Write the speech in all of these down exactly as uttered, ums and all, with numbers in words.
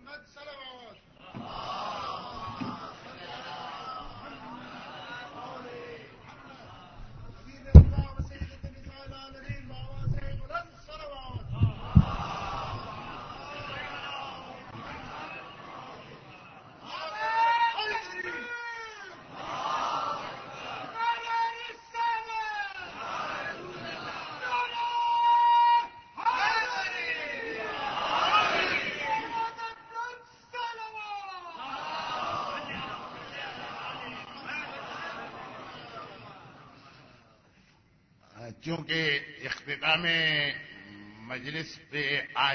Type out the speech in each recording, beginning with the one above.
چونکہ اختتام مجلس پہ آج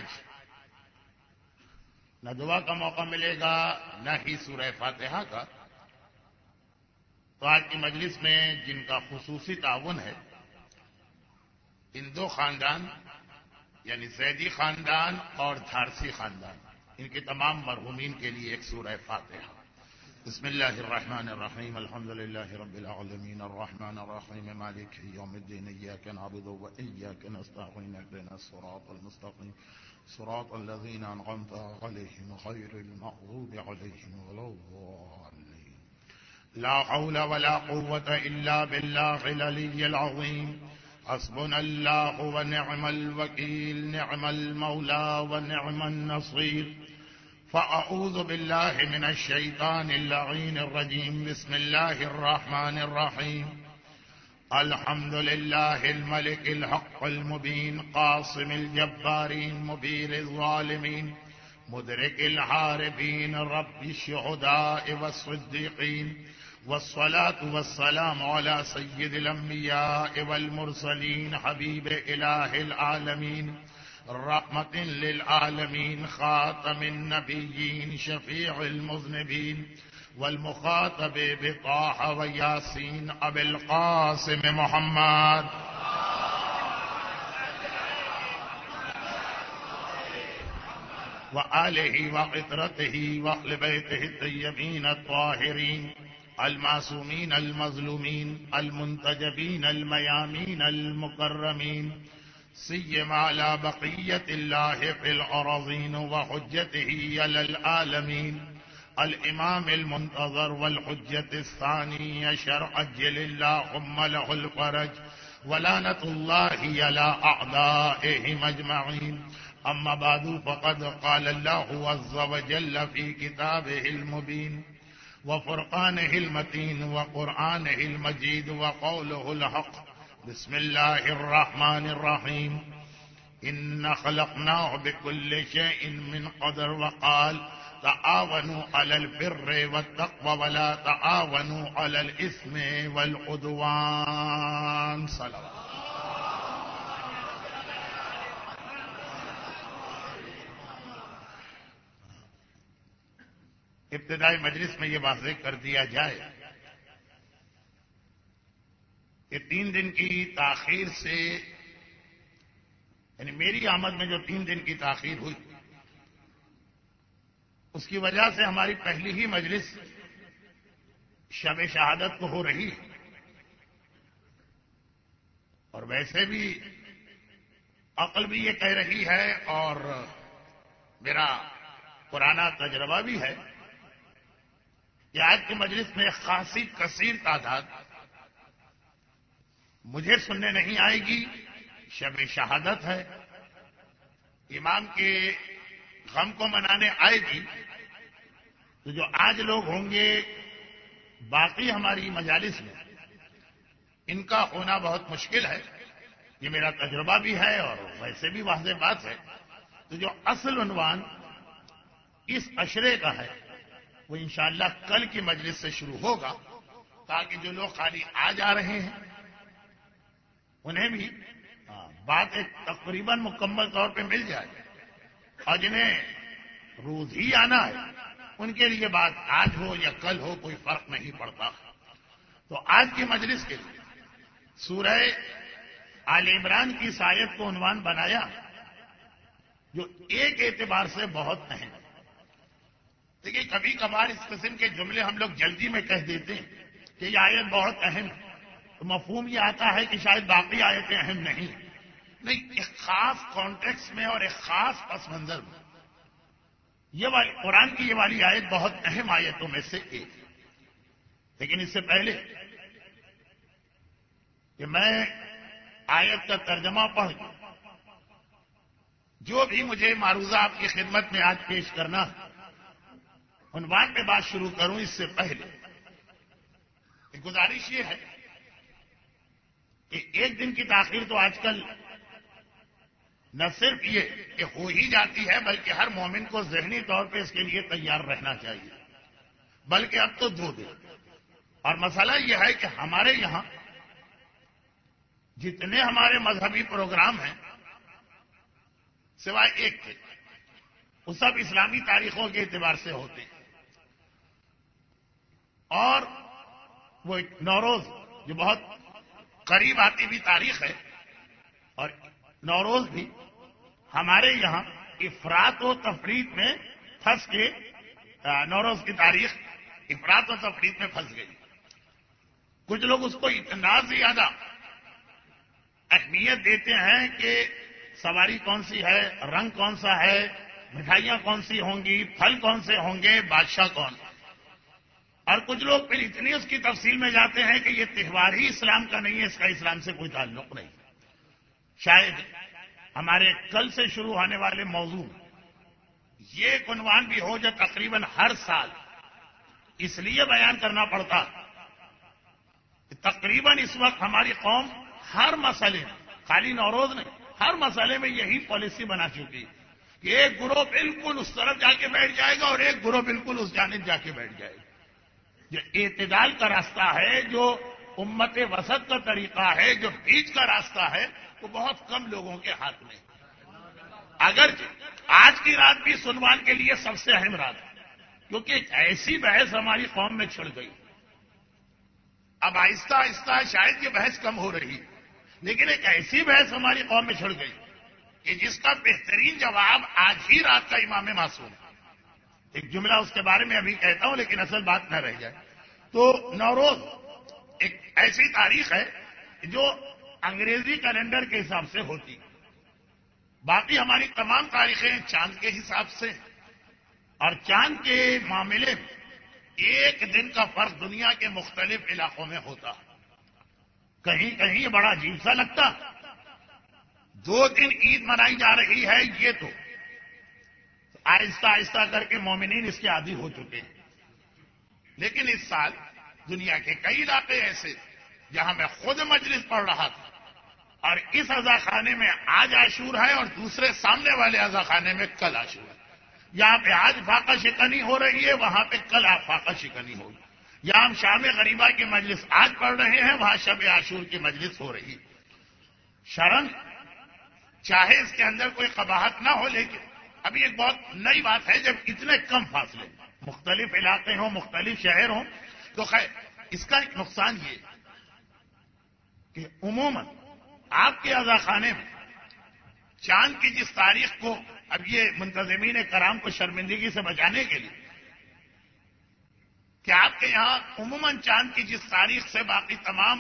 نہ دعا کا موقع ملے گا نہ ہی سورہ فاتحہ کا، تو آج کی مجلس میں جن کا خصوصی تعاون ہے ان دو خاندان یعنی زیدی خاندان اور دھارسی خاندان، ان کے تمام مرحومین کے لیے ایک سورہ فاتحہ۔ بسم اللہ الرحمن الرحیم الحمد للہ رب العالمین الرحمن الرحیم مالک یوم الدین ایاک نعبد و ایاک نستعین اهدنا الصراط المستقیم صراط الذین انعمت علیہم غیر المغضوب علیہم ولا الضالین لا حول ولا قوة الا باللہ العلی العظیم حسبنا اللہ ونعم الوکیل نعم المولا ونعم النصیر فأعوذ بالله من الشيطان اللعين الرجيم بسم الله الرحمن الرحيم الحمد لله الملك الحق المبين قاصم الجبارين مبين الظالمين مدرك الحاربين رب الشهداء والصديقين والصلاة والسلام على سيد الأنبياء والمرسلين حبيب إله العالمين رحمة للعالمين خاتم النبيين شفيع المذنبين والمخاطب بطه وياسين أبي القاسم محمد وآله وعطرته وأهل بيته الطيبين الطاهرين المعصومين المظلومين المنتجبين الميامين المكرمين سيما على بقية الله في الأراضين وحجته على العالمين الإمام المنتظر والحجة الثاني عشر عجل اللهم له الفرج ولعنة الله على أعدائهم أجمعين أما بعد فقد قال الله عز وجل في كتابه المبين وفرقانه المتين وقرآنه المجيد وقوله الحق بسم الله الرحمن الرحيم إن خلقناه بكل شيء من قدر وقال تعاونوا على البر والتقوى ولا تعاونوا على الإثم والعدوان صلوات ابتدائی مجلس میں یہ واضح کر دیا جائے کہ تین دن کی تاخیر سے یعنی میری آمد میں جو تین دن کی تاخیر ہوئی اس کی وجہ سے ہماری پہلی ہی مجلس شب شہادت کو ہو رہی ہے، اور ویسے بھی عقل بھی یہ کہہ رہی ہے اور میرا پرانا تجربہ بھی ہے کہ آج کی مجلس میں خاصی کثیر تعداد مجھے سننے نہیں آئے گی، شب شہادت ہے، امام کے غم کو منانے آئے گی، تو جو آج لوگ ہوں گے باقی ہماری مجالس میں ان کا ہونا بہت مشکل ہے، یہ میرا تجربہ بھی ہے اور ویسے بھی واضح بات ہے۔ تو جو اصل عنوان اس عشرے کا ہے وہ انشاءاللہ کل کی مجلس سے شروع ہوگا، تاکہ جو لوگ خالی آج آ رہے ہیں انہیں بھی بات ایک تقریباً مکمل طور پہ مل جائے، اور جنہیں روز ہی آنا ہے ان کے لیے بات آج ہو یا کل ہو کوئی فرق نہیں پڑتا۔ تو آج کی مجلس کے لیے سورہ آل عمران کی اس آیت کو عنوان بنایا جو ایک اعتبار سے بہت اہم ہے۔ دیکھیے کبھی کبھار اس قسم کے جملے ہم لوگ جلدی میں کہہ دیتے ہیں کہ یہ آیت بہت اہم ہے، تو مفہوم یہ آتا ہے کہ شاید باقی آیتیں اہم نہیں ہیں۔ نہیں، ایک خاص کانٹیکس میں اور ایک خاص پس منظر میں یہ والی قرآن کی یہ والی آیت بہت اہم آیتوں میں سے ایک ہے. لیکن اس سے پہلے کہ میں آیت کا ترجمہ پڑھ کے جو بھی مجھے معروضہ آپ کی خدمت میں آج پیش کرنا عنوان پہ بات شروع کروں، اس سے پہلے ایک گزارش یہ ہے کہ ایک دن کی تاخیر تو آج کل نہ صرف یہ کہ ہو ہی جاتی ہے، بلکہ ہر مومن کو ذہنی طور پہ اس کے لیے تیار رہنا چاہیے، بلکہ اب تو دو دن. اور مسئلہ یہ ہے کہ ہمارے یہاں جتنے ہمارے مذہبی پروگرام ہیں سوائے ایک کے، وہ سب اسلامی تاریخوں کے اعتبار سے ہوتے ہیں. اور وہ نوروز جو بہت قریب آتی بھی تاریخ ہے، اور نوروز بھی ہمارے یہاں افراط و تفریط میں پھنس کے نوروز کی تاریخ افراط و تفریط میں پھنس گئی. کچھ لوگ اس کو اتنا زیادہ اہمیت دیتے ہیں کہ سواری کون سی ہے، رنگ کون سا ہے، مٹھائیاں کون سی ہوں گی، پھل کون سے ہوں گے، بادشاہ کون. اور کچھ لوگ پھر اتنی اس کی تفصیل میں جاتے ہیں کہ یہ تہوار ہی اسلام کا نہیں ہے، اس کا اسلام سے کوئی تعلق نہیں. شاید ہمارے کل سے شروع ہونے والے موضوع یہ ایک عنوان بھی ہو جو تقریباً ہر سال اس لیے بیان کرنا پڑتا کہ تقریباً اس وقت ہماری قوم ہر مسئلے میں، خالی نوروز نہیں، ہر مسئلے میں یہی پالیسی بنا چکی ہے کہ ایک گروہ بالکل اس طرف جا کے بیٹھ جائے گا اور ایک گروہ بالکل اس جانب جا کے بیٹھ جائے گا. جو اعتدال کا راستہ ہے، جو امت وسط کا طریقہ ہے، جو بیچ کا راستہ ہے، وہ بہت کم لوگوں کے ہاتھ میں. اگر آج کی رات بھی سنوان کے لیے سب سے اہم رات ہے، کیونکہ ایک ایسی بحث ہماری قوم میں چھڑ گئی. اب آہستہ آہستہ شاید یہ بحث کم ہو رہی ہے، لیکن ایک ایسی بحث ہماری قوم میں چھڑ گئی کہ جس کا بہترین جواب آج ہی رات کا امام معصوم ہے. ایک جملہ اس کے بارے میں ابھی کہتا ہوں لیکن اصل بات نہ رہ جائے. تو نوروز ایک ایسی تاریخ ہے جو انگریزی کیلنڈر کے حساب سے ہوتی، باقی ہماری تمام تاریخیں چاند کے حساب سے. اور چاند کے معاملے میں ایک دن کا فرق دنیا کے مختلف علاقوں میں ہوتا. کہیں کہیں بڑا عجیب سا لگتا، دو دن عید منائی جا رہی ہے، یہ تو آہستہ آہستہ کر کے مومنین اس کے عادی ہو چکے ہیں. لیکن اس سال دنیا کے کئی علاقے ایسے جہاں میں خود مجلس پڑھ رہا تھا، اور اس عزا خانے میں آج عاشور ہے اور دوسرے سامنے والے عزا خانے میں کل عاشور ہے. یہاں پہ آج فاقہ شکنی ہو رہی ہے، وہاں پہ کل فاقہ شکنی ہوگی. یہاں ہم شام غریبہ کی مجلس آج پڑھ رہے ہیں، وہاں شب عاشور کی مجلس ہو رہی ہے. شرم چاہے اس کے اندر کوئی قباحت نہ ہو، لیکن ابھی ایک بہت نئی بات ہے جب اتنے کم فاصلے مختلف علاقے ہوں، مختلف شہر ہوں. تو خیر اس کا ایک نقصان یہ کہ عموماً آپ کے عزا خانے میں چاند کی جس تاریخ کو، اب یہ منتظمین کرام کو شرمندگی سے بچانے کے لیے کہ آپ کے یہاں عموماً چاند کی جس تاریخ سے باقی تمام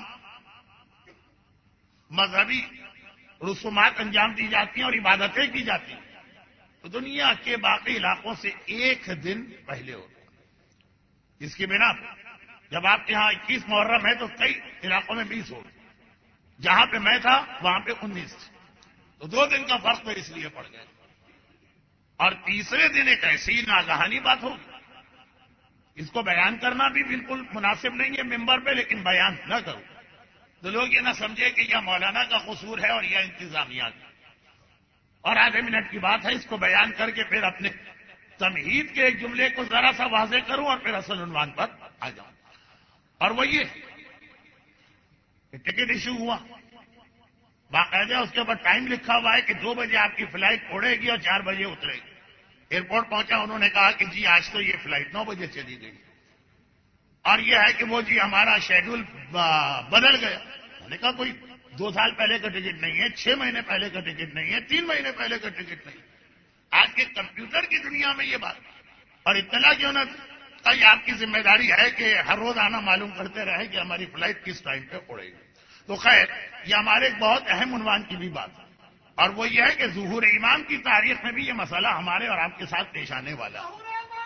مذہبی رسومات انجام دی جاتی ہیں اور عبادتیں کی جاتی ہیں، تو دنیا کے باقی علاقوں سے ایک دن پہلے ہوتا ہے. اس کی بنا پر جب آپ کے یہاں اکیس محرم ہے تو کئی علاقوں میں بیس ہو، جہاں پہ میں تھا وہاں پہ انیس، تو دو دن کا فرق تو اس لیے پڑ گیا. اور تیسرے دن ایک ایسی ناگہانی بات ہوگی، اس کو بیان کرنا بھی بالکل مناسب نہیں ہے ممبر پہ، لیکن بیان نہ کروں تو لوگ یہ نہ سمجھے کہ یہ مولانا کا قصور ہے اور یہ انتظامیہ کا. اور آدھے منٹ کی بات ہے، اس کو بیان کر کے پھر اپنے تمہید کے ایک جملے کو ذرا سا واضح کروں اور پھر اصل عنوان پر آ جاؤں. اور وہ یہ کہ ٹکٹ ایشو ہوا، باقاعدہ اس کے اوپر ٹائم لکھا ہوا ہے کہ دو بجے آپ کی فلائٹ اڑے گی اور چار بجے اترے گی. ایئرپورٹ پہنچا، انہوں نے کہا کہ جی آج تو یہ فلائٹ نو بجے چلی گئی، اور یہ ہے کہ وہ جی ہمارا شیڈول بدل گیا. میں نے کہا کوئی دو سال پہلے کا ٹکٹ نہیں ہے، چھ مہینے پہلے کا ٹکٹ نہیں ہے، تین مہینے پہلے کا ٹکٹ نہیں. آج کے کمپیوٹر کی دنیا میں یہ بات، اور اطلاع کیوں نہ یہ آپ کی ذمہ داری ہے کہ ہر روز آنا معلوم کرتے رہے کہ ہماری فلائٹ کس ٹائم پہ اڑے گی. تو خیر یہ ہمارے ایک بہت اہم عنوان کی بھی بات ہے. اور وہ یہ ہے کہ ظہور امام کی تاریخ میں بھی یہ مسئلہ ہمارے اور آپ کے ساتھ پیش آنے والا ہے.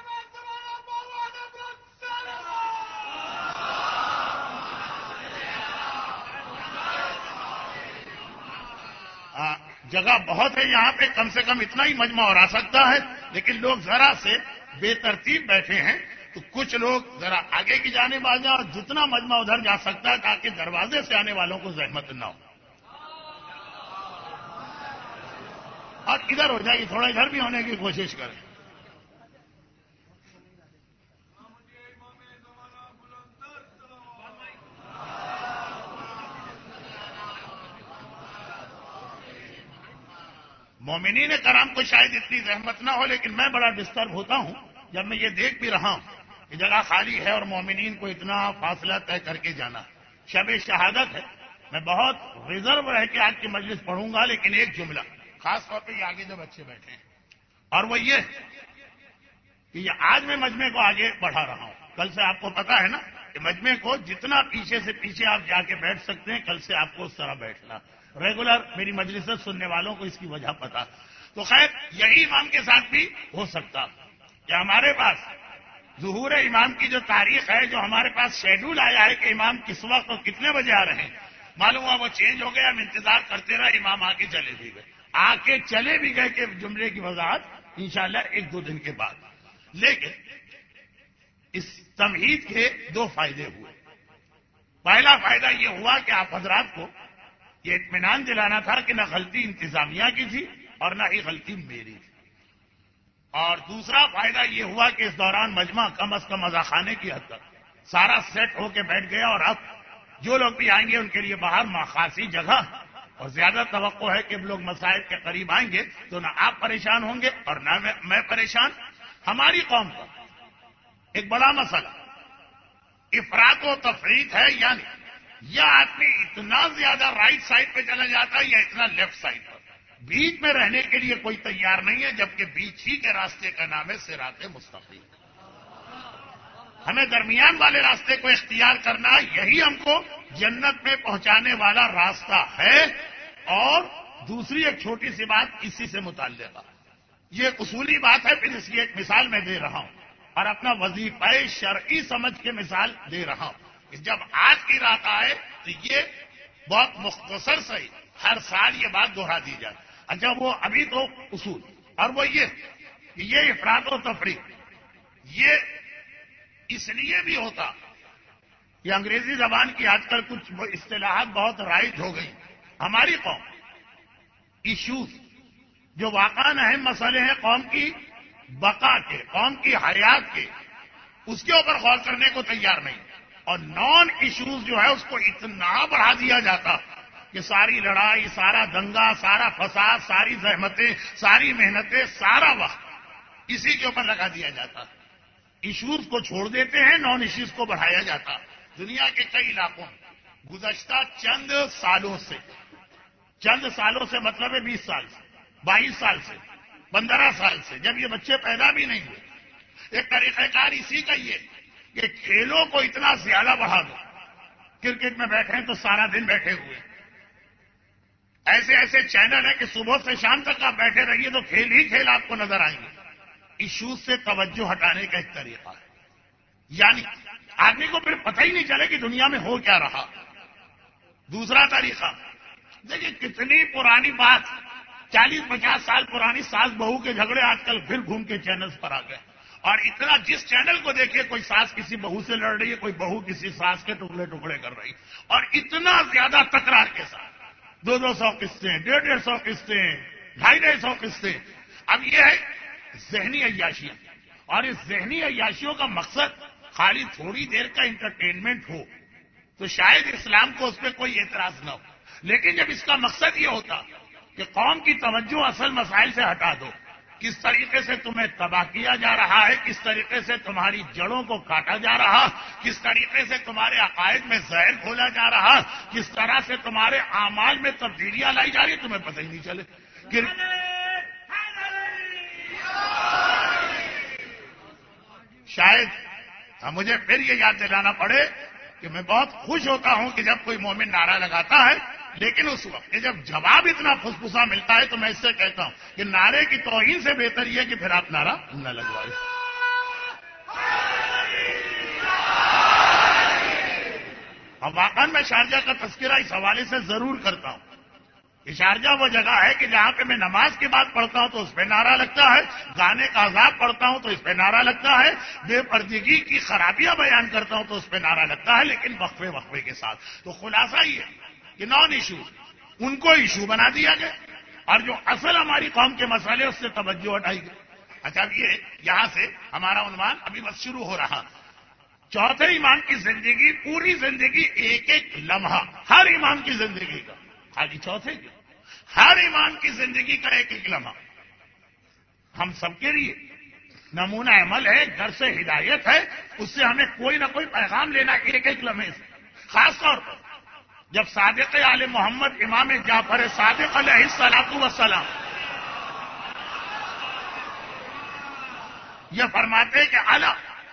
جگہ بہت ہے یہاں پہ، کم سے کم اتنا ہی مجمع اور آ سکتا ہے، لیکن لوگ ذرا سے بے ترتیب بیٹھے ہیں، تو کچھ لوگ ذرا آگے کی جانب آ جائیں اور جتنا مجمع ادھر جا سکتا ہے تاکہ دروازے سے آنے والوں کو زحمت نہ ہو. اور ادھر ہو جائے گی، تھوڑا ادھر بھی ہونے کی کوشش کریں. مومنین کرام کو شاید اتنی زحمت نہ ہو، لیکن میں بڑا ڈسٹرب ہوتا ہوں جب میں یہ دیکھ بھی رہا ہوں کہ جگہ خالی ہے اور مومنین کو اتنا فاصلہ طے کر کے جانا. شب شہادت ہے، میں بہت ریزرو رہ کے آج کی مجلس پڑھوں گا، لیکن ایک جملہ خاص طور پہ یہ آگے جو بچے بیٹھے ہیں، اور وہ یہ کہ یہ آج میں مجمع کو آگے بڑھا رہا ہوں. کل سے آپ کو پتا ہے نا کہ مجمع کو جتنا پیچھے سے پیچھے آپ جا کے بیٹھ سکتے ہیں، کل سے آپ کو اس طرح بیٹھنا. ریگولر میری مجلس سننے والوں کو اس کی وجہ پتا. تو خیر یہی امام کے ساتھ بھی ہو سکتا کہ ہمارے پاس ظہور امام کی جو تاریخ ہے، جو ہمارے پاس شیڈول آیا ہے کہ امام کس وقت اور کتنے بجے آ رہے ہیں، معلوم ہوا وہ چینج ہو گیا. ہم انتظار کرتے رہے، امام آ کے چلے بھی گئے آ کے چلے بھی گئے کہ جملے کی وضاحت انشاءاللہ ایک دو دن کے بعد. لیکن اس تمہید کے دو فائدے ہوئے. پہلا فائدہ یہ ہوا کہ آپ حضرات کو یہ اطمینان دلانا تھا کہ نہ غلطی انتظامیہ کی تھی اور نہ ہی غلطی میری تھی. اور دوسرا فائدہ یہ ہوا کہ اس دوران مجمع کم از کم مزہ خانے کی حد تک سارا سیٹ ہو کے بیٹھ گیا، اور اب جو لوگ بھی آئیں گے ان کے لیے باہر خاصی جگہ اور زیادہ توقع ہے کہ لوگ مسائل کے قریب آئیں گے تو نہ آپ پریشان ہوں گے اور نہ میں پریشان. ہماری قوم کا ایک بڑا مسئلہ افراط و تفریط ہے، یعنی یا آدمی اتنا زیادہ رائٹ سائڈ پہ چلا جاتا ہے یا اتنا لیفٹ سائڈ پر. بیچ میں رہنے کے لیے کوئی تیار نہیں ہے، جبکہ بیچ ہی کے راستے کا نام ہے صراط مستقیم. ہمیں درمیان والے راستے کو اختیار کرنا، یہی ہم کو جنت میں پہنچانے والا راستہ ہے. اور دوسری ایک چھوٹی سی بات اسی سے متعلق ہے، یہ ایک اصولی بات ہے، پھر اس کی ایک مثال میں دے رہا ہوں اور اپنا وظیفہ شرعی سمجھ کے مثال دے رہا ہوں کہ جب آج کی رات آئے تو یہ بہت مختصر سے ہر سال یہ بات دہرا دی جائے. اچھا وہ ابھی تو اصول، اور وہ یہ کہ یہ افراط و تفریط یہ اس لیے بھی ہوتا کہ انگریزی زبان کی آج کل کچھ اصطلاحات بہت رائج ہو گئی. ہماری قوم ایشوز جو واقعا اہم مسئلے ہیں قوم کی بقا کے، قوم کی حیات کے، اس کے اوپر غور کرنے کو تیار نہیں. اور نان ایشوز جو ہے اس کو اتنا بڑھا دیا جاتا کہ ساری لڑائی، سارا دنگا، سارا فساد، ساری زحمتیں، ساری محنتیں، سارا وقت اسی کے اوپر لگا دیا جاتا. ایشوز کو چھوڑ دیتے ہیں، نان ایشوز کو بڑھایا جاتا. دنیا کے کئی علاقوں میں گزشتہ چند سالوں سے، چند سالوں سے مطلب ہے بیس سال سے، بائیس سال سے، پندرہ سال سے، جب یہ بچے پیدا بھی نہیں ہوئے، ایک طریقہ کار اسی کا یہ کہ کھیلوں کو اتنا زیادہ بڑھا دو. کرکٹ میں بیٹھے ہیں تو سارا دن بیٹھے ہوئے، ایسے ایسے چینل ہیں کہ صبح سے شام تک آپ بیٹھے رہیے تو کھیل ہی کھیل آپ کو نظر آئیں گے. ایشوز سے توجہ ہٹانے کا ایک طریقہ ہے، یعنی آدمی کو پھر پتہ ہی نہیں چلے کہ دنیا میں ہو کیا رہا. دوسرا طریقہ دیکھیے کتنی پرانی بات، چالیس پچاس سال پرانی ساس بہو کے جھگڑے آج کل پھر گھوم کے چینلز پر آ گئے. اور اتنا جس چینل کو دیکھیے کوئی ساس کسی بہو سے لڑ رہی ہے، کوئی بہو کسی ساس کے ٹکڑے ٹکڑے کر رہی، اور اتنا زیادہ تکرار کے ساتھ دو دو سو قسطیں، ڈیڑھ ڈیڑھ سو قسطیں، ڈھائی ڈھائی سو قسطیں. اب یہ ہے ذہنی عیاشیاں، اور اس ذہنی عیاشیوں کا مقصد خالی تھوڑی دیر کا انٹرٹینمنٹ ہو تو شاید اسلام کو اس پہ کوئی اعتراض نہ ہو. لیکن جب اس کا مقصد یہ ہوتا کہ قوم کی توجہ اصل مسائل سے ہٹا دو، کس طریقے سے تمہیں تباہ کیا جا رہا ہے، کس طریقے سے تمہاری جڑوں کو کاٹا جا رہا، کس طریقے سے تمہارے عقائد میں زہر کھولا جا رہا، کس طرح سے تمہارے اعمال میں تبدیلیاں لائی جا رہی، تمہیں پتہ ہی نہیں چلے. شاید مجھے پھر یہ یاد دلانا پڑے کہ میں بہت خوش ہوتا ہوں کہ جب کوئی مومن نعرہ لگاتا ہے لیکن اس وقت جب جواب اتنا پھسپھسا ملتا ہے تو میں اس سے کہتا ہوں کہ نعرے کی توہین سے بہتر یہ ہے کہ پھر آپ نعرہ نہ لگوائیں. اب واقعا میں شارجہ کا تذکرہ اس حوالے سے ضرور کرتا ہوں. یہ شارجہ وہ جگہ ہے کہ جہاں پہ میں نماز کے بعد پڑھتا ہوں تو اس پہ نعرہ لگتا ہے, گانے کا عذاب پڑھتا ہوں تو اس پہ نعرہ لگتا ہے, بے پردگی کی خرابیاں بیان کرتا ہوں تو اس پہ نعرہ لگتا ہے, لیکن وقفے وقفے کے ساتھ. تو خلاصہ یہ کہ نان ایشو ان کو ایشو بنا دیا گیا اور جو اصل ہماری قوم کے مسئلے اس سے توجہ ہٹائی گئی. اچھا یہ یہاں سے ہمارا عنوان ابھی بس شروع ہو رہا. چوتھے امام کی زندگی, پوری زندگی ایک ایک لمحہ ہر امام کی زندگی کا, خالی چوتھے کی ہر امام کی زندگی کا ایک ایک لمحہ ہم سب کے لیے نمونہ عمل ہے, گھر سے ہدایت ہے. اس سے ہمیں کوئی نہ کوئی پیغام لینا ایک ایک لمحے سے. خاص طور پر جب صادق آل محمد امام جعفر صادق علیہ الصلوۃ والسلام یہ فرماتے کہ الا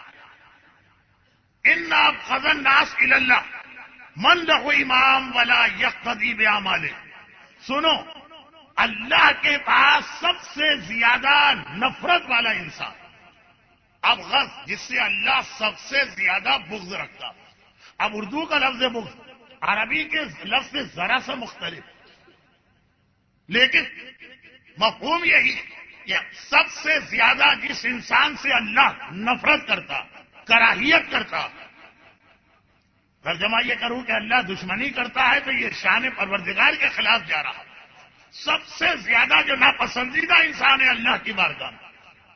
ان ابغض الناس الی اللہ من له امام ولا یقتدی باعماله. سنو, اللہ کے پاس سب سے زیادہ نفرت والا انسان ابغض, جس سے اللہ سب سے زیادہ بغض رکھتا. اب اردو کا لفظ بغض عربی کے لفظ سے ذرا سا مختلف, لیکن مفہوم یہی کہ سب سے زیادہ جس انسان سے اللہ نفرت کرتا, کراہیت کرتا. ترجمہ یہ کروں کہ اللہ دشمنی کرتا ہے تو یہ شان پروردگار کے خلاف جا رہا. سب سے زیادہ جو ناپسندیدہ انسان ہے اللہ کی بارگاہ میں.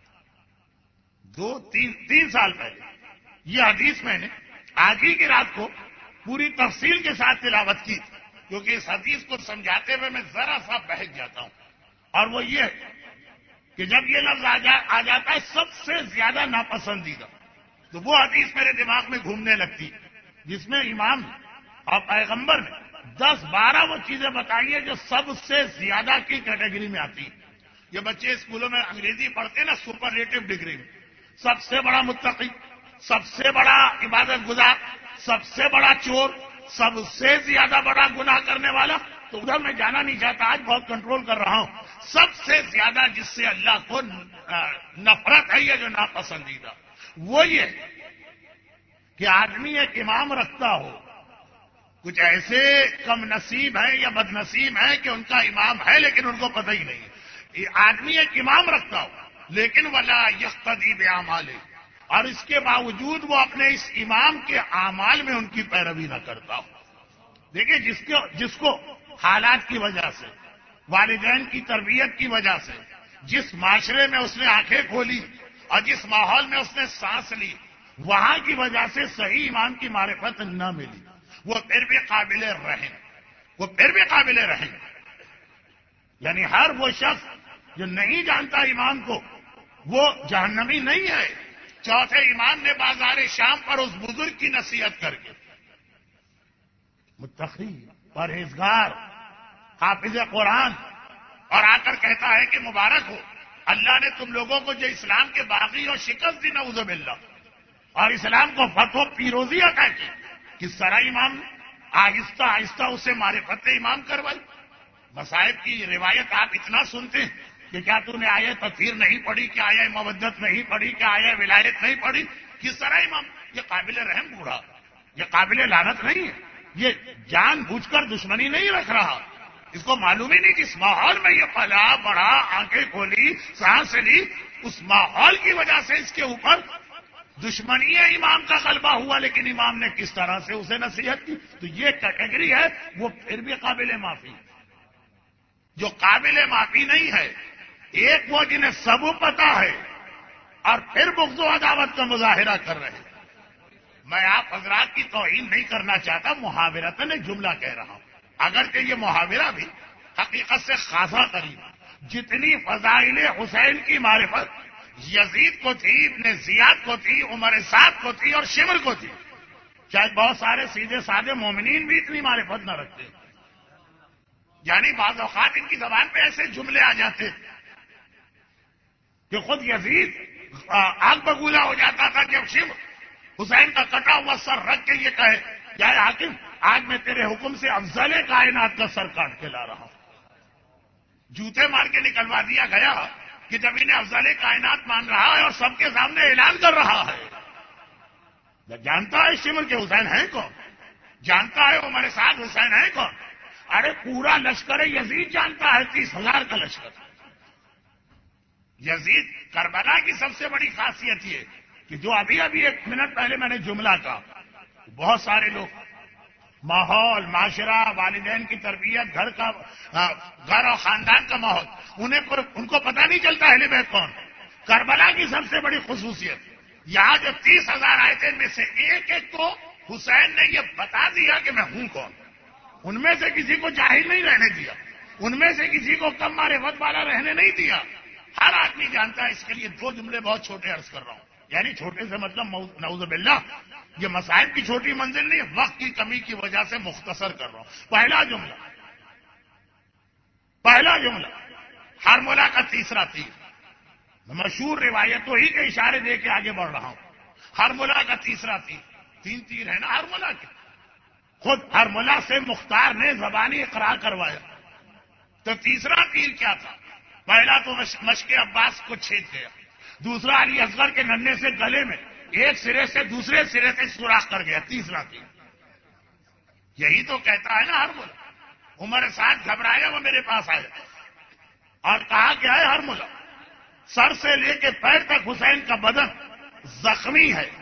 دو تین تین سال پہلے یہ حدیث میں نے آج ہی کی رات کو پوری تفصیل کے ساتھ تلاوت کی, کیونکہ اس حدیث کو سمجھاتے ہوئے میں ذرا سا بہک جاتا ہوں. اور وہ یہ ہے کہ جب یہ لفظ آ جا, آ جاتا ہے سب سے زیادہ ناپسندیدہ, تو وہ حدیث میرے دماغ میں گھومنے لگتی جس میں امام اور پیغمبر نے دس بارہ وہ چیزیں بتائی ہیں جو سب سے زیادہ کی کیٹیگری میں آتی ہیں. یہ بچے اسکولوں میں انگریزی پڑھتے ہیں نا, سپرلیٹو ڈگری میں. سب سے بڑا متقی, سب سے بڑا عبادت گزار, سب سے بڑا چور, سب سے زیادہ بڑا گناہ کرنے والا. تو ادھر میں جانا نہیں چاہتا, آج بہت کنٹرول کر رہا ہوں. سب سے زیادہ جس سے اللہ کو نفرت ہے, یہ جو ناپسندیدہ, وہ یہ کہ آدمی ایک امام رکھتا ہو. کچھ ایسے کم نصیب ہیں یا بد نصیب ہیں کہ ان کا امام ہے لیکن ان کو پتہ ہی نہیں. یہ آدمی ایک امام رکھتا ہو لیکن ولا یقتدی باعماله, اور اس کے باوجود وہ اپنے اس امام کے اعمال میں ان کی پیروی نہ کرتا ہو. دیکھیں, جس کو جس کو حالات کی وجہ سے, والدین کی تربیت کی وجہ سے, جس معاشرے میں اس نے آنکھیں کھولی اور جس ماحول میں اس نے سانس لی, وہاں کی وجہ سے صحیح امام کی معرفت نہ ملی, وہ پھر بھی قابل رحم وہ پھر بھی قابل رحم یعنی ہر وہ شخص جو نہیں جانتا امام کو وہ جہنمی نہیں ہے. چوتھے امام نے بازار شام پر اس بزرگ کی نصیحت کر کے, متقی, پرہیزگار, حافظ قرآن, اور آ کر کہتا ہے کہ مبارک ہو, اللہ نے تم لوگوں کو جو اسلام کے باغی اور شکست دی, نعوذ باللہ, اور اسلام کو فتح و پیروزی عطا کی. کس طرح امام نے آہستہ آہستہ اسے معرفت امام کروائی. مصائب کی روایت آپ اتنا سنتے ہیں کہ کیا تو نے آیا تطہیر نہیں پڑھی, کیا آیا مودت نہیں پڑھی, کیا آیا ولایت نہیں پڑھی. کس طرح امام, یہ قابل رحم بوڑھا, یہ قابل لعنت نہیں ہے, یہ جان بوجھ کر دشمنی نہیں رکھ رہا. اس کو معلوم ہی نہیں جس ماحول میں یہ پلا بڑا, آنکھیں کھولی, سانس لی, اس ماحول کی وجہ سے اس کے اوپر دشمنی امام کا غلبہ ہوا, لیکن امام نے کس طرح سے اسے نصیحت کی. تو یہ کیٹیگری ہے, وہ پھر بھی قابل معافی. جو قابل معافی نہیں ہے, ایک وہ جنہیں سب پتا ہے اور پھر بغض و عداوت کا مظاہرہ کر رہے ہیں. میں آپ حضرات کی توہین نہیں کرنا چاہتا, محاورتاً ایک جملہ کہہ رہا ہوں, اگرچہ یہ محاورہ بھی حقیقت سے خاصا قریب. جتنی فضائل حسین کی معرفت یزید کو تھی, ابن زیاد کو تھی, عمر سعد کو تھی اور شمر کو تھی, شاید بہت سارے سیدھے سادے مومنین بھی اتنی معرفت نہ رکھتے. یعنی بعض اوقات ان کی زبان پہ ایسے جملے آ جاتے کہ خود یزید آگ بگولا ہو جاتا تھا جب شمر حسین کا کٹا ہوا سر رکھ کے یہ کہے, کیا ہے حاکم, آج میں تیرے حکم سے افضل کائنات کا سر کاٹ کے لا رہا ہوں. جوتے مار کے نکلوا دیا گیا کہ جب انہیں افضل کائنات مان رہا ہے اور سب کے سامنے اعلان کر رہا ہے. جانتا ہے شمر کے حسین ہیں کون؟ جانتا ہے عمر سعد حسین ہیں کون؟ ارے پورا لشکر یزید جانتا ہے، تیس ہزار کا لشکر. یزید کربلا کی سب سے بڑی خاصیت یہ کہ جو ابھی ابھی ایک منٹ پہلے میں نے جملہ کہا، بہت سارے لوگ ماحول، معاشرہ، والدین کی تربیت، گھر کا گھر اور خاندان کا ماحول، انہیں پر ان کو پتہ نہیں چلتا اہل بیت کون. کربلا کی سب سے بڑی خصوصیت، یہاں جو تیس ہزار آئے تھے ان میں سے ایک ایک کو حسین نے یہ بتا دیا کہ میں ہوں کون. ان میں سے کسی کو جاہل نہیں رہنے دیا، ان میں سے کسی کو کم مارے ود والا رہنے نہیں دیا. ہر آدمی جانتا ہے. اس کے لیے دو جملے بہت چھوٹے عرض کر رہا ہوں، یعنی چھوٹے سے مطلب نعوذ باللہ یہ مسائل کی چھوٹی منزل نہیں، وقت کی کمی کی وجہ سے مختصر کر رہا ہوں. پہلا جملہ پہلا جملہ ہرمولہ کا تیسرا تیر. مشہور روایتوں ہی کے اشارے دے کے آگے بڑھ رہا ہوں. ہرمولہ کا تیسرا تیر، تین تیر ہے نا ہرمولہ کے. خود ہرمولہ سے مختار نے زبانی اقرار کروایا. تو تیسرا تیر کیا تھا؟ پہلا تو مشق عباس کو چھید گیا، دوسرا علی اصغر کے ننھے سے گلے میں ایک سرے سے دوسرے سرے سے سوراخ کر گیا. تیسرا تیر یہی تو کہتا ہے نا ہرمولہ. عمر سعد گھبرایا، وہ میرے پاس آیا اور کہا کہ ہے ہرمولہ، سر سے لے کے پیر تک حسین کا بدن زخمی ہے.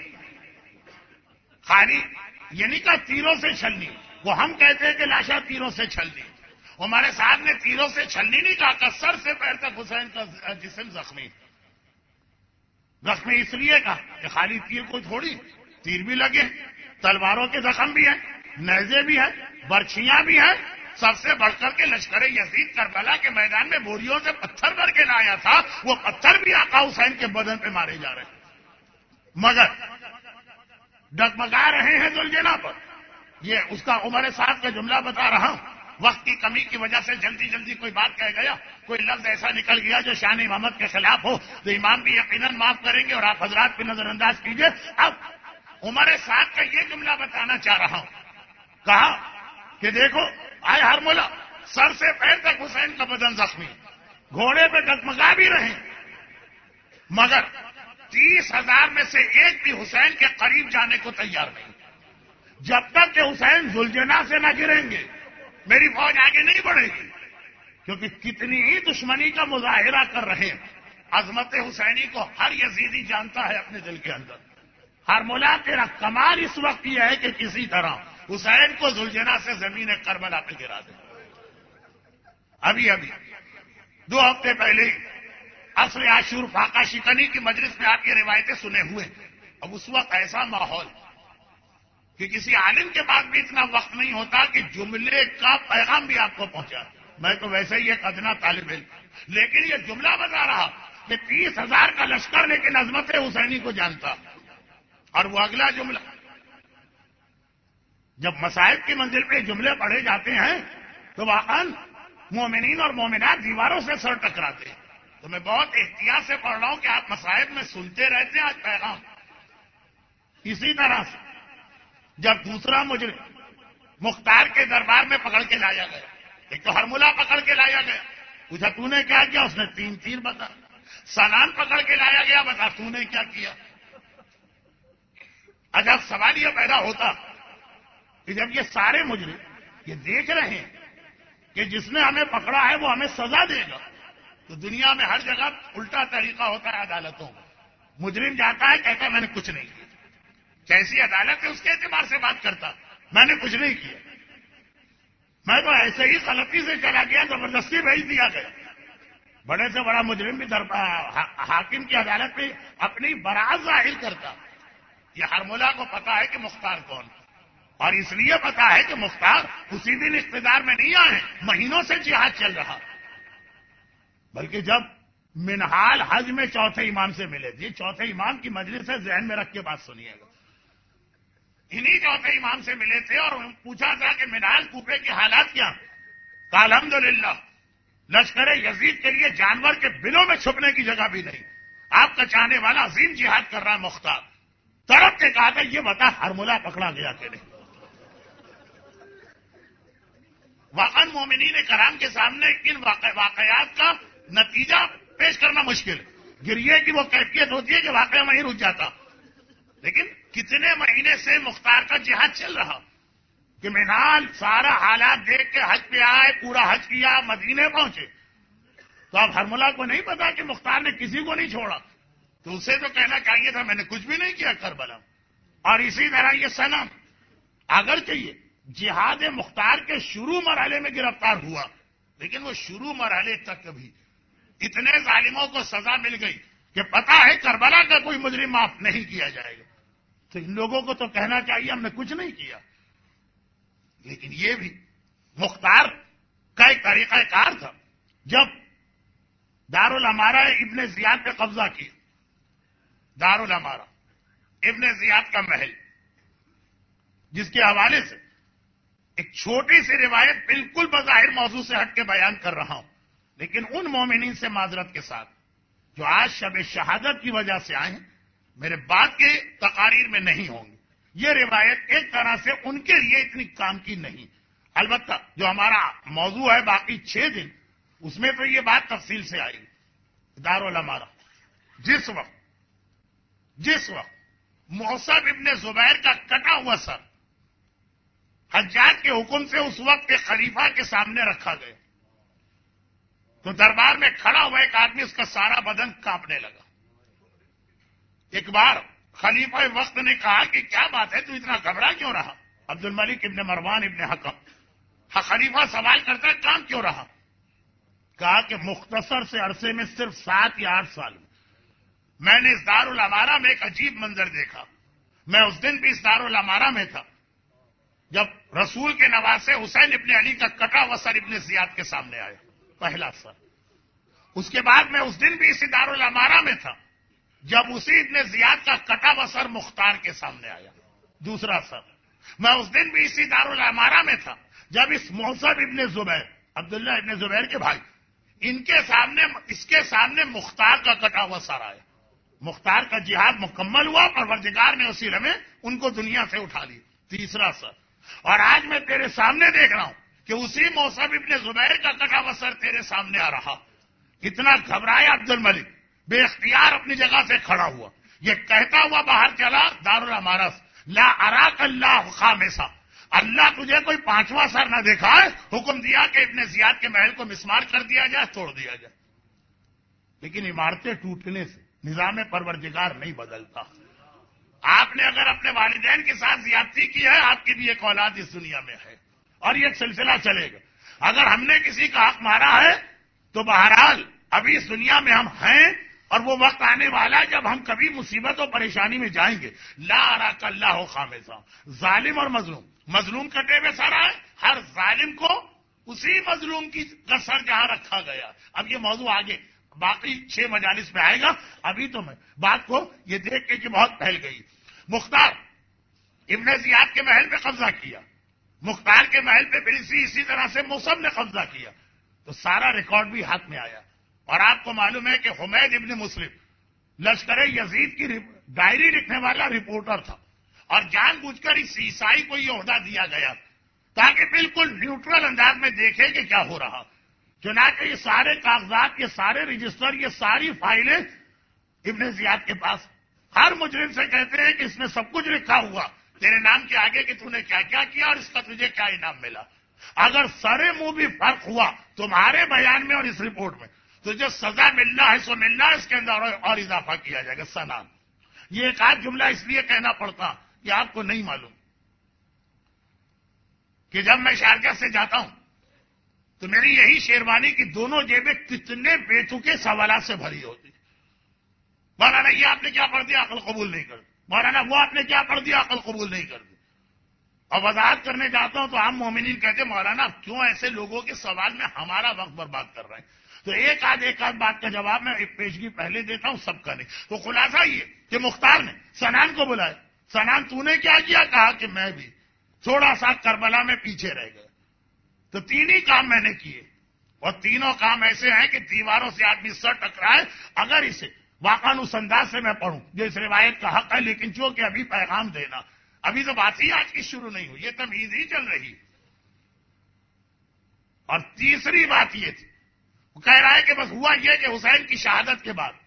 خالی یعنی کہ تیروں سے چھلنی، وہ ہم کہتے ہیں کہ لاشا تیروں سے چھلنی. ہمارے صاحب نے تیروں سے چھلنی نہیں کہا کہ سر سے پیر تک حسین کا جسم زخمی. زخمی اس لیے کہا کہ خالی تیر کو تھوڑی، تیر بھی لگے، تلواروں کے زخم بھی ہیں، نیزے بھی ہیں، برچھیاں بھی ہیں. سب سے بڑھ کر کے لشکر یزید کربلا کے میدان میں بوریوں سے پتھر بھر کے لایا تھا، وہ پتھر بھی آقا حسین کے بدن پہ مارے جا رہے ہیں، مگر ڈگمگا رہے ہیں ذوالجناح پر. یہ اس کا عمر صاحب کا جملہ بتا رہا ہوں. وقت کی کمی کی وجہ سے جلدی جلدی کوئی بات کہہ گیا، کوئی لفظ ایسا نکل گیا جو شان امامت کے خلاف ہو تو امام بھی یقیناً معاف کریں گے اور آپ حضرات بھی نظر انداز کیجیے. اب عمر صاحب کا یہ جملہ بتانا چاہ رہا ہوں. کہا کہ دیکھو آئے ہرمولہ، سر سے پیر تک حسین کا بدن زخمی، گھوڑے پہ ڈگمگا بھی رہے، مگر تیس ہزار میں سے ایک بھی حسین کے قریب جانے کو تیار نہیں. جب تک کہ حسین ذوالجناح سے نہ گریں گے میری فوج آگے نہیں بڑھے گی. کیونکہ کتنی ہی دشمنی کا مظاہرہ کر رہے ہیں، عظمت حسینی کو ہر یزیدی جانتا ہے اپنے دل کے اندر. ہرمولہ تیرا کمال اس وقت یہ ہے کہ کسی طرح حسین کو ذوالجناح سے زمین کربلا پہ گرا دے. ابھی ابھی دو ہفتے پہلے ہی عصر عاشور فاقہ شکنی کی مجلس میں آپ یہ روایتیں سنے ہوئے. اب اس وقت ایسا ماحول کہ کسی عالم کے پاس بھی اتنا وقت نہیں ہوتا کہ جملے کا پیغام بھی آپ کو پہنچا. میں تو ویسے ہی ایک ادنا طالب علم، لیکن یہ جملہ بتا رہا کہ تیس ہزار کا لشکر لیکن عظمت حسینی کو جانتا. اور وہ اگلا جملہ، جب مصائب کی منزل پہ جملے پڑھے جاتے ہیں تو واقعاً مومنین اور مومنات دیواروں سے سر ٹکراتے ہیں. تو میں بہت احتیاط سے پڑھ رہا ہوں کہ آپ مصائب میں سنتے رہتے ہیں آج پیغام. اسی طرح سے جب دوسرا مجرم مختار کے دربار میں پکڑ کے لایا گیا، ایک تو ہرمولہ پکڑ کے لایا گیا، پوچھا تو نے کیا کیا؟ اس نے تین تیر بتا. سنان پکڑ کے لایا گیا، بتا تو نے کیا کیا. عجب سوال یہ پیدا ہوتا کہ جب یہ سارے مجرم یہ دیکھ رہے ہیں کہ جس نے ہمیں پکڑا ہے وہ ہمیں سزا دے گا، تو دنیا میں ہر جگہ الٹا طریقہ ہوتا ہے عدالتوں میں. مجرم جاتا ہے کہتا ہے میں نے کچھ نہیں کیا. کیسی عدالت ہے اس کے اعتبار سے بات کرتا، میں نے کچھ نہیں کیا، میں تو ایسے ہی غلطی سے چلا گیا، زبردستی بھیج دیا گیا. بڑے سے بڑا مجرم بھی حاکم کی عدالت میں اپنی برات ظاہر کرتا. یہ ہرمولہ کو پتا ہے کہ مختار کون، اور اس لیے پتا ہے کہ مختار اسی دن اقتدار میں نہیں آئے، مہینوں سے جہاد چل رہا. بلکہ جب منہال حج میں چوتھے امام سے ملے تھے، چوتھے امام کی مجلس سے ذہن میں رکھ کے بات سنیے گا. انہی چوتھے امام سے ملے تھے اور پوچھا تھا کہ منہال کوفے کے حالات کیا. کہا الحمدللہ لشکر یزید کے لیے جانور کے بلوں میں چھپنے کی جگہ بھی نہیں، آپ کا چاہنے والا عظیم جہاد کر رہا ہے مختار. طرف کے کہا تھا یہ بتا ہرمولہ پکڑا گیا کہ نہیں. واقعاً مومنین کرام کے سامنے ان واقع واقعات کا نتیجہ پیش کرنا مشکل ہے. گریے کی وہ کیفیت ہوتی ہے کہ واقعہ وہیں رک جاتا. لیکن کتنے مہینے سے مختار کا جہاد چل رہا کہ منال سارا حالات دیکھ کے حج پہ آئے, پورا حج کیا, مدینے پہنچے. تو اب ہرملا کو نہیں پتا کہ مختار نے کسی کو نہیں چھوڑا, تو اسے تو کہنا چاہیے تھا میں نے کچھ بھی نہیں کیا کربلا. اور اسی طرح یہ صنم اگر چاہیے جہاد مختار کے شروع مرحلے میں گرفتار ہوا, لیکن وہ شروع مرحلے تک بھی اتنے ظالموں کو سزا مل گئی کہ پتا ہے کربلا کا کوئی مجرم معاف نہیں کیا جائے گا. تو ان لوگوں کو تو کہنا چاہیے ہم نے کچھ نہیں کیا. لیکن یہ بھی مختار کا ایک طریقہ کار تھا. جب دارالامارہ ابن زیاد پہ قبضہ کیا, دارالامارہ ابن زیاد کا محل, جس کے حوالے سے ایک چھوٹی سی روایت بالکل بظاہر موضوع سے ہٹ کے بیان کر رہا ہوں, لیکن ان مومنین سے معذرت کے ساتھ جو آج شب شہادت کی وجہ سے آئے ہیں, میرے بعد کے تقاریر میں نہیں ہوں گے. یہ روایت ایک طرح سے ان کے لیے اتنی کام کی نہیں. البتہ جو ہمارا موضوع ہے باقی چھ دن, اس میں تو یہ بات تفصیل سے آئی. دارالامارہ جس وقت جس وقت موصب ابن زبیر کا کٹا ہوا سر حجاج کے حکم سے اس وقت کے خلیفہ کے سامنے رکھا گیا, تو دربار میں کھڑا ہوا ایک آدمی اس کا سارا بدن کانپنے لگا. ایک بار خلیفہ وقت نے کہا کہ کیا بات ہے تو اتنا گھبرا کیوں رہا؟ عبد الملک ابن مروان ابن حکم, ہاں خلیفہ سوال کرتا ہے کام کیوں رہا؟ کہا کہ مختصر سے عرصے میں صرف سات یا آٹھ سال میں میں نے اس دارالامارہ میں ایک عجیب منظر دیکھا. میں اس دن بھی اس دارالامارہ میں تھا جب رسول کے نواسے حسین ابن علی کا کٹا ہوا سر ابن زیاد کے سامنے آیا, پہلا سر. اس کے بعد میں اس دن بھی اسی دارالامارہ میں تھا جب اسی ابن زیاد کا کٹا ہوا سر مختار کے سامنے آیا, دوسرا سر. میں اس دن بھی اسی دارالامارہ میں تھا جب اس موصب ابن زبیر, عبداللہ ابن زبیر کے بھائی, ان کے سامنے اس کے سامنے مختار کا کٹا ہوا سر آیا. مختار کا جہاد مکمل ہوا, پروردگار نے اسی لمحے ان کو دنیا سے اٹھا لی. تیسرا سر. اور آج میں تیرے سامنے دیکھ رہا ہوں کہ اسی موصب ابن زبیر کا کٹا ہوا سر تیرے سامنے آ رہا. اتنا گھبرایا عبد الملک, بے اختیار اپنی جگہ سے کھڑا ہوا. یہ کہتا ہوا باہر چلا دارالامارہ, لا اراک اللہ خامسا, اللہ تجھے کوئی پانچواں سر نہ دیکھا ہے. حکم دیا کہ ابن زیاد کے محل کو مسمار کر دیا جائے, توڑ دیا جائے. لیکن عمارتیں ٹوٹنے سے نظام پروردگار نہیں بدلتا. آپ نے اگر اپنے والدین کے ساتھ زیادتی کی ہے, آپ کی بھی ایک اولاد اس دنیا میں ہے اور یہ ایک سلسلہ چلے گا. اگر ہم نے کسی کا حق مارا ہے تو بہرحال ابھی اس دنیا میں ہم ہیں, اور وہ وقت آنے والا جب ہم کبھی مصیبت و پریشانی میں جائیں گے. لا اراک اللہ خامسا, ظالم اور مظلوم, مظلوم کٹے ہوئے سر آئے, ہر ظالم کو اسی مظلوم کی کا سر جہاں رکھا گیا. اب یہ موضوع آگے باقی چھ مجالس میں آئے گا. ابھی تو میں بات کو یہ دیکھ کے کہ بہت پھیل گئی. مختار ابن زیاد کے محل پہ قبضہ کیا, مختار کے محل پہ پھر اسی اسی طرح سے موصب نے قبضہ کیا, تو سارا ریکارڈ بھی ہاتھ میں آیا. اور آپ کو معلوم ہے کہ حمید ابن مسلم لشکر یزید کی ڈائری لکھنے والا رپورٹر تھا, اور جان بوجھ کر اس عیسائی کو یہ عہدہ دیا گیا تاکہ بالکل نیوٹرل انداز میں دیکھے کہ کیا ہو رہا. چنانچہ یہ سارے کاغذات, یہ سارے رجسٹر, یہ ساری فائلیں ابن زیاد کے پاس. ہر مجرم سے کہتے ہیں کہ اس میں سب کچھ لکھا ہوا تیرے نام کے آگے کہ تو نے کیا کیا کیا اور اس کا تجھے کیا انعام ملا. اگر سرے منہ بھی فرق ہوا تمہارے بیان میں اور اس رپورٹ میں, تجھے سزا ملنا ہے سو ملنا ہے, اس کے اندر اور اضافہ کیا جائے گا. سنان یہ ایک آدھ جملہ اس لیے کہنا پڑتا کہ آپ کو نہیں معلوم کہ جب میں شارجہ سے جاتا ہوں تو میری یہی شیروانی کی دونوں جیبیں کتنے بیتوکے سوالات سے بھری ہوتی. مولانا یہ آپ نے کیا پڑھ دیا, عقل قبول نہیں کرتی. مولانا وہ آپ نے کیا پڑھ دیا, عقل قبول نہیں کرتی. اور وضاحت کرنے جاتا ہوں تو عام مومنین کہتے مولانا کیوں ایسے لوگوں کے سوال میں ہمارا وقت برباد کر رہے ہیں. تو ایک آدھ ایک آدھ بات کا جواب میں ایک پیشگی پہلے دیتا ہوں, سب کا نہیں. تو خلاصہ یہ کہ مختار نے سنان کو بلایا. سنان تو نے کیا کیا؟ کہا کہ میں بھی تھوڑا سا کربلا میں پیچھے رہ گیا. تو تین ہی کام میں نے کیے, اور تینوں کام ایسے ہیں کہ دیواروں سے آدمی سر ٹکرائے اگر اسے واقعاً اس انداز سے میں پڑھوں جو اس روایت کا حق ہے. لیکن چونکہ ابھی پیغام دینا, ابھی تو بات ہی آج کی شروع نہیں ہوئی, یہ تمیز ہی چل رہی. اور تیسری بات یہ تھی، وہ کہہ رہا ہے کہ بس ہوا یہ کہ حسین کی شہادت کے بعد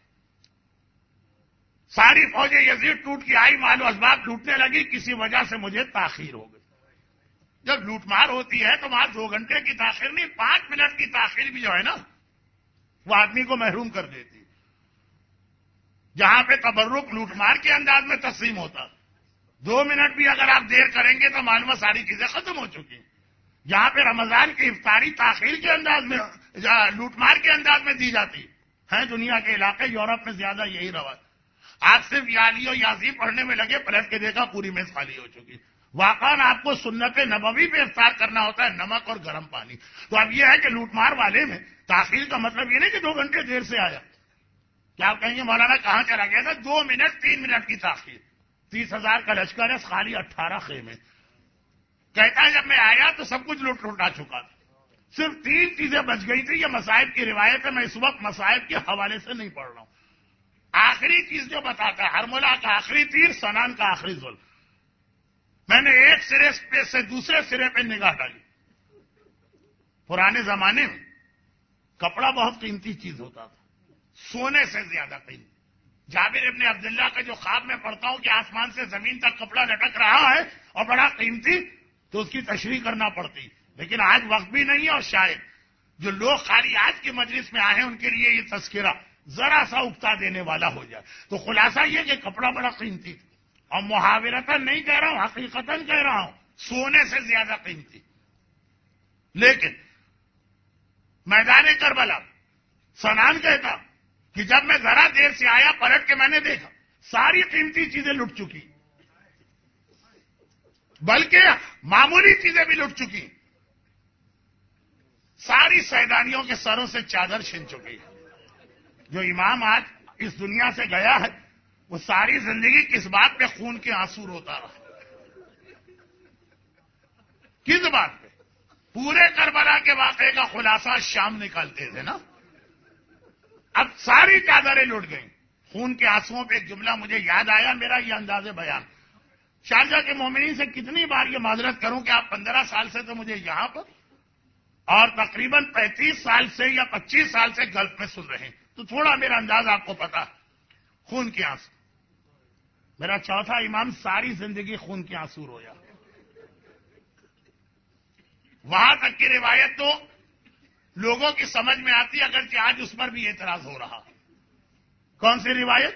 ساری فوجیں یزید ٹوٹ کی آئی، مال و اسباب لوٹنے لگی، کسی وجہ سے مجھے تاخیر ہو گئی۔ جب لوٹ مار ہوتی ہے تو وہاں دو گھنٹے کی تاخیر نہیں، پانچ منٹ کی تاخیر بھی جو ہے نا وہ آدمی کو محروم کر دیتی۔ جہاں پہ تبرک لوٹ مار کے انداز میں تقسیم ہوتا، دو منٹ بھی اگر آپ دیر کریں گے تو معلوم ساری چیزیں ختم ہو چکی ہیں۔ جہاں پہ رمضان کی افطاری تاخیر کے انداز میں، لوٹ مار کے انداز میں دی جاتی ہے، دنیا کے علاقے یورپ میں زیادہ یہی رواج۔ آپ صرف یالی و یاسین پڑھنے میں لگے، پلٹ کے دیکھا پوری میز خالی ہو چکی۔ واقعا آپ کو سنت نبوی پہ افطار کرنا ہوتا ہے، نمک اور گرم پانی۔ تو اب یہ ہے کہ لوٹ مار والے میں تاخیر کا مطلب یہ نہیں کہ دو گھنٹے دیر سے آیا۔ کیا آپ کہیں گے مولانا کہاں چلا گیا تھا؟ دو منٹ تین منٹ کی تاخیر، تیس ہزار کا لشکر ہے، خالی اٹھارہ خیمے۔ کہتا ہے جب میں آیا تو سب کچھ لوٹ لوٹا چکا تھا، صرف تین چیزیں بچ گئی تھی۔ یہ مصائب کی روایت ہے، میں اس وقت مصائب کے حوالے سے نہیں پڑھ رہا ہوں۔ آخری چیز جو بتاتا ہے، ہرملا کا آخری تیر، سنان کا آخری ظلم۔ میں نے ایک سرے پہ سے دوسرے سرے پہ نگاہ ڈالی۔ پرانے زمانے میں کپڑا بہت قیمتی چیز ہوتا تھا، سونے سے زیادہ قیمتی۔ جابر ابن عبداللہ کا جو خواب میں پڑھتا ہوں کہ آسمان سے زمین تک کپڑا لٹک رہا ہے اور بڑا قیمتی، تو اس کی تشریح کرنا پڑتی، لیکن آج وقت بھی نہیں ہے، اور شاید جو لوگ خالی آج کی مجلس میں آئے ہیں ان کے لیے یہ تذکرہ ذرا سا اکتا دینے والا ہو جائے۔ تو خلاصہ یہ کہ کپڑا بڑا قیمتی، اور محاورتاً نہیں کہہ رہا ہوں، حقیقتاً کہہ رہا ہوں، سونے سے زیادہ قیمتی۔ لیکن میدان کربلا سنان کہتا کہ جب میں ذرا دیر سے آیا، پلٹ کے میں نے دیکھا ساری قیمتی چیزیں لٹ چکی، بلکہ معمولی چیزیں بھی لٹ چکی، ساری سیدانیوں کے سروں سے چادر چھن چکی ہے۔ جو امام آج اس دنیا سے گیا ہے وہ ساری زندگی کس بات پہ خون کے آنسو روتا رہا؟ کس بات پہ؟ پورے کربلا کے واقعے کا خلاصہ شام نکالتے تھے نا، اب ساری چادریں لٹ گئیں خون کے آنسوؤں پہ۔ ایک جملہ مجھے یاد آیا، میرا یہ انداز بیان، شارجہ کے مومنین سے کتنی بار یہ معذرت کروں کہ آپ پندرہ سال سے تو مجھے یہاں پر اور تقریباً پینتیس سال سے یا پچیس سال سے گلف میں سن رہے ہیں، تو تھوڑا میرا انداز آپ کو پتا۔ خون کے آنسو، میرا چوتھا امام ساری زندگی خون کے آنسو رویا۔ وہاں تک کی روایت تو لوگوں کی سمجھ میں آتی، اگرچہ آج اس پر بھی اعتراض ہو رہا۔ کون سی روایت؟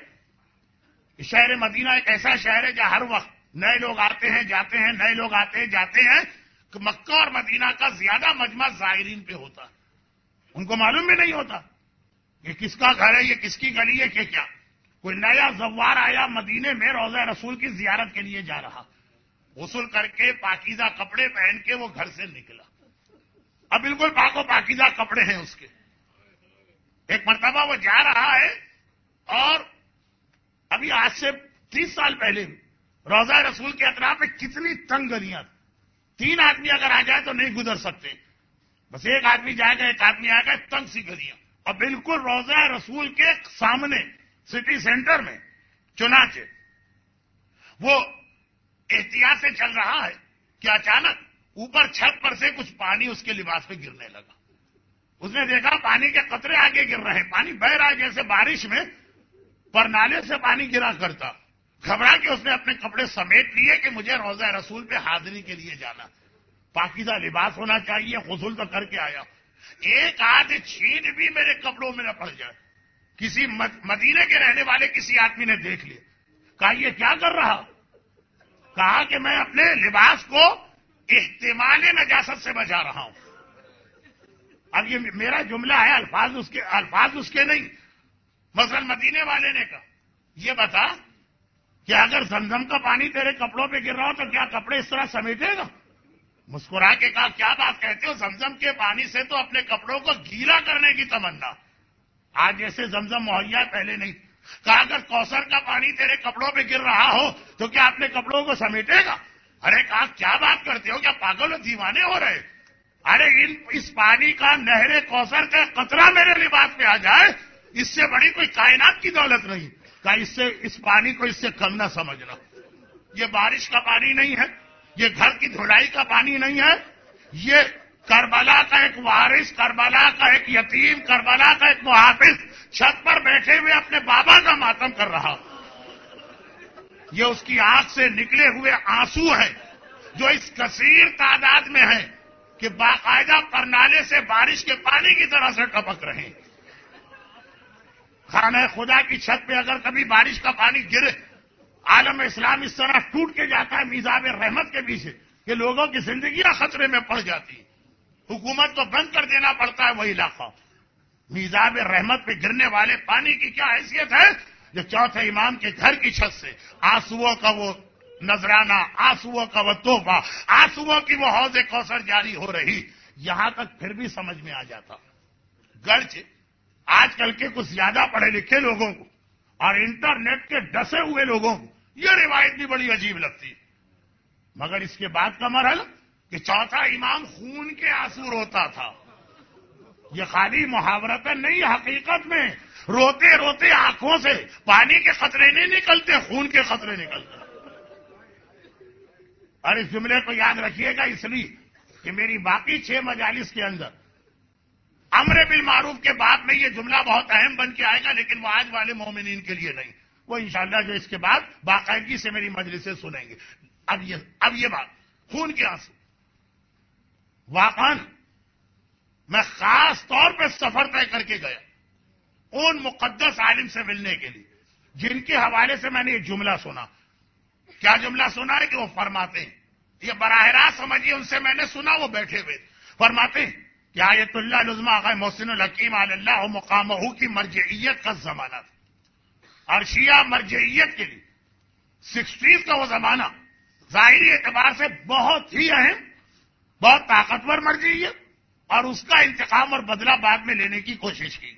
شہر مدینہ ایک ایسا شہر ہے جہاں ہر وقت نئے لوگ آتے ہیں جاتے ہیں، نئے لوگ آتے ہیں جاتے ہیں، کہ مکہ اور مدینہ کا زیادہ مجمع زائرین پہ ہوتا، ان کو معلوم بھی نہیں ہوتا کہ کس کا گھر ہے، یہ کس کی گلی ہے، کہ کیا کوئی نیا زوار آیا مدینے میں روضہ رسول کی زیارت کے لیے جا رہا، غسل کر کے پاکیزہ کپڑے پہن کے وہ گھر سے نکلا، اب بالکل پاک و پاکیزہ کپڑے ہیں اس کے۔ ایک مرتبہ وہ جا رہا ہے، اور ابھی آج سے تیس سال پہلے روضہ رسول کے اطراف میں کتنی تنگ گلیاں تھیں، تین آدمی اگر آ جائے تو نہیں گزر سکتے، بس ایک آدمی جائے گا ایک آدمی آئے گا، تنگ سی گلیاں، اور بالکل روضہ رسول کے سامنے سٹی سینٹر میں۔ چنانچہ وہ احتیاط سے چل رہا ہے کہ اچانک اوپر چھت پر سے کچھ پانی اس کے لباس پہ گرنے لگا۔ اس نے دیکھا پانی کے قطرے آگے گر رہے ہیں، پانی بہ رہا ہے جیسے بارش میں پر نالے سے پانی گرا کرتا۔ گھبرا کے اس نے اپنے کپڑے سمیٹ لیے کہ مجھے روضہ رسول پہ حاضری کے لیے جانا، پاکیزہ لباس ہونا چاہیے، غسل تو کر کے آیا، ایک آدھ چھین بھی میرے کپڑوں میں نہ پڑ جائے۔ کسی مدینے کے رہنے والے کسی آدمی نے دیکھ لیا، کہا یہ کیا کر رہا؟ کہا کہ میں اپنے لباس کو احتمال نجاست سے بچا رہا ہوں۔ اب یہ میرا جملہ ہے، الفاظ اس کے الفاظ اس کے نہیں۔ مثلا مدینے والے نے کہا یہ بتا کہ اگر زمزم کا پانی تیرے کپڑوں پہ گر رہا ہو تو کیا کپڑے اس طرح سمیٹے گا؟ مسکرا کے کہا کیا بات کہتے ہو، زمزم کے پانی سے تو اپنے کپڑوں کو گیلا کرنے کی تمنا، آج جیسے زمزم مہیا پہلے نہیں۔ کہا اگر کوثر کا پانی تیرے کپڑوں پہ گر رہا ہو تو کیا اپنے کپڑوں کو سمیٹے گا؟ ارے کہا کیا بات کرتے ہو، کیا پاگل و دیوانے ہو رہے؟ ارے اس پانی کا نہر کوثر کا قطرہ میرے لباس پہ آ جائے، اس سے بڑی کوئی کائنات کی دولت نہیں۔ کہا اس سے اس پانی کو اس سے کم نہ سمجھنا، یہ بارش کا پانی نہیں ہے، یہ گھر کی دھلائی کا پانی نہیں ہے، یہ کربلا کا ایک وارث، کربلا کا ایک یتیم، کربلا کا ایک محافظ چھت پر بیٹھے ہوئے اپنے بابا کا ماتم کر رہا. یہ اس کی آنکھ سے نکلے ہوئے آنسو ہیں جو اس کثیر تعداد میں ہیں کہ باقاعدہ پرنالے سے بارش کے پانی کی طرح سے ٹپک رہے ہیں. خانہ خدا کی چھت پہ اگر کبھی بارش کا پانی گرے، عالم اسلام اس طرح ٹوٹ کے جاتا ہے میزاب رحمت کے پیچھے کہ لوگوں کی زندگیاں خطرے میں پڑ جاتی ہیں. حکومت کو بند کر دینا پڑتا ہے وہ علاقہ. میزاب رحمت پہ گرنے والے پانی کی کیا حیثیت ہے جو چوتھے امام کے گھر کی چھت سے آنسوؤں کا وہ نذرانہ، آنسوؤں کا وہ تحفہ، آنسوؤں کی وہ حوض کوثر جاری ہو رہی. یہاں تک پھر بھی سمجھ میں آ جاتا. گرچہ آج کل کے کچھ زیادہ پڑھے لکھے لوگوں کو اور انٹرنیٹ کے ڈسے ہوئے لوگوں کو یہ روایت بھی بڑی عجیب لگتی ہے، مگر اس کے بعد کا مرحلہ کہ چوتھا امام خون کے آنسو روتا تھا، یہ خالی محاورتیں نہیں، حقیقت میں روتے روتے آنکھوں سے پانی کے قطرے نہیں نکلتے، خون کے قطرے نکلتے. اور اس جملے کو یاد رکھیے گا اس لیے کہ میری باقی چھ مجالس کے اندر امر بالمعروف کے بعد میں یہ جملہ بہت اہم بن کے آئے گا، لیکن وہ آج والے مومنین کے لیے نہیں، وہ انشاءاللہ جو اس کے بعد باقاعدگی سے میری مجلسیں سنیں گے. اب یہ اب یہ بات خون کے آنسو، واقعاً میں خاص طور پہ سفر طے کر کے گیا ان مقدس عالم سے ملنے کے لیے جن کے حوالے سے میں نے یہ جملہ سنا. کیا جملہ سنا ہے کہ وہ فرماتے ہیں، یہ براہ راست سمجھیے ان سے میں نے سنا، وہ بیٹھے ہوئے فرماتے ہیں کہ آیت اللہ لزمہ آغا محسن الحکیم علی اللہ مقامہ کی مرجعیت کا زمانہ تھا، اور شیعہ مرجعیت کے لیے سکسٹیز کا وہ زمانہ ظاہری اعتبار سے بہت ہی اہم، بہت طاقتور مرجعیت، اور اس کا انتقام اور بدلہ بعد میں لینے کی کوشش کی گئی.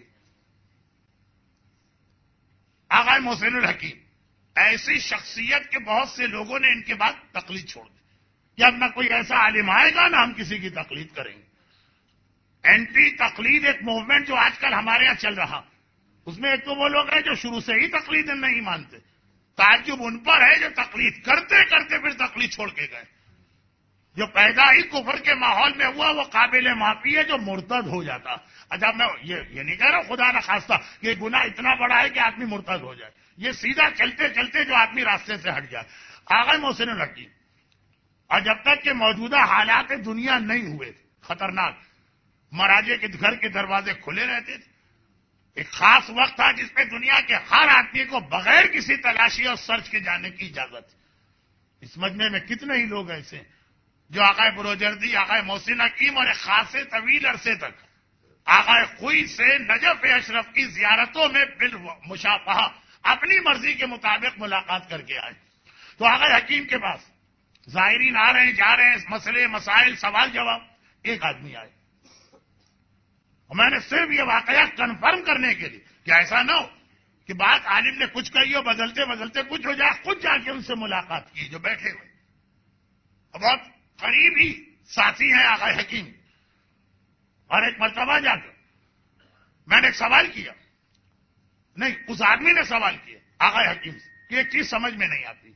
آغا محسن الحکیم ایسی شخصیت کے بہت سے لوگوں نے ان کے بعد تقلید چھوڑ دی کہ اب نہ کوئی ایسا عالم آئے گا نہ ہم کسی کی تقلید کریں گے. اینٹی تقلید ایک موومنٹ جو آج کل ہمارے یہاں چل رہا، اس میں ایک تو وہ لوگ ہیں جو شروع سے ہی تقلید نہیں مانتے، تعجب ان پر ہے جو تقلید کرتے کرتے پھر تقلید چھوڑ کے گئے. جو پیدا ہی کفر کے ماحول میں ہوا وہ قابل معافی ہے جو مرتد ہو جاتا. اچھا میں یہ یہ نہیں کہہ رہا خدا نہ خواستہ کہ گناہ اتنا بڑا ہے کہ آدمی مرتد ہو جائے، یہ سیدھا چلتے چلتے جو آدمی راستے سے ہٹ جائے. آغا محسن الحکیم اور جب تک کہ موجودہ حالات دنیا نہیں ہوئے تھے خطرناک، مراجے کے گھر کے دروازے کھلے رہتے تھے. ایک خاص وقت تھا جس پہ دنیا کے ہر آدمی کو بغیر کسی تلاشی اور سرچ کے جانے کی اجازت تھی. اس مجمع میں کتنے ہی لوگ ایسے ہیں جو آقا بروجردی، آقا محسن حکیم اور ایک خاصے طویل عرصے تک آقا خوئی سے نجف اشرف کی زیارتوں میں بالمشافہہ اپنی مرضی کے مطابق ملاقات کر کے آئے. تو آقا حکیم کے پاس زائرین آ رہے ہیں، جا رہے ہیں، مسئلے مسائل سوال جواب. ایک آدمی آئے اور میں نے صرف یہ واقعہ کنفرم کرنے کے لیے کہ ایسا نہ ہو کہ بات عالم نے کچھ کہی ہو، بدلتے بدلتے کچھ ہو جائے، خود جا کے ان سے ملاقات کی جو بیٹھے ہوئے بہت قریبی ساتھی ہیں آقا حکیم. اور ایک مرتبہ جا کر میں نے ایک سوال کیا، نہیں اس آدمی نے سوال کیا آقا حکیم سے کہ ایک چیز سمجھ میں نہیں آتی،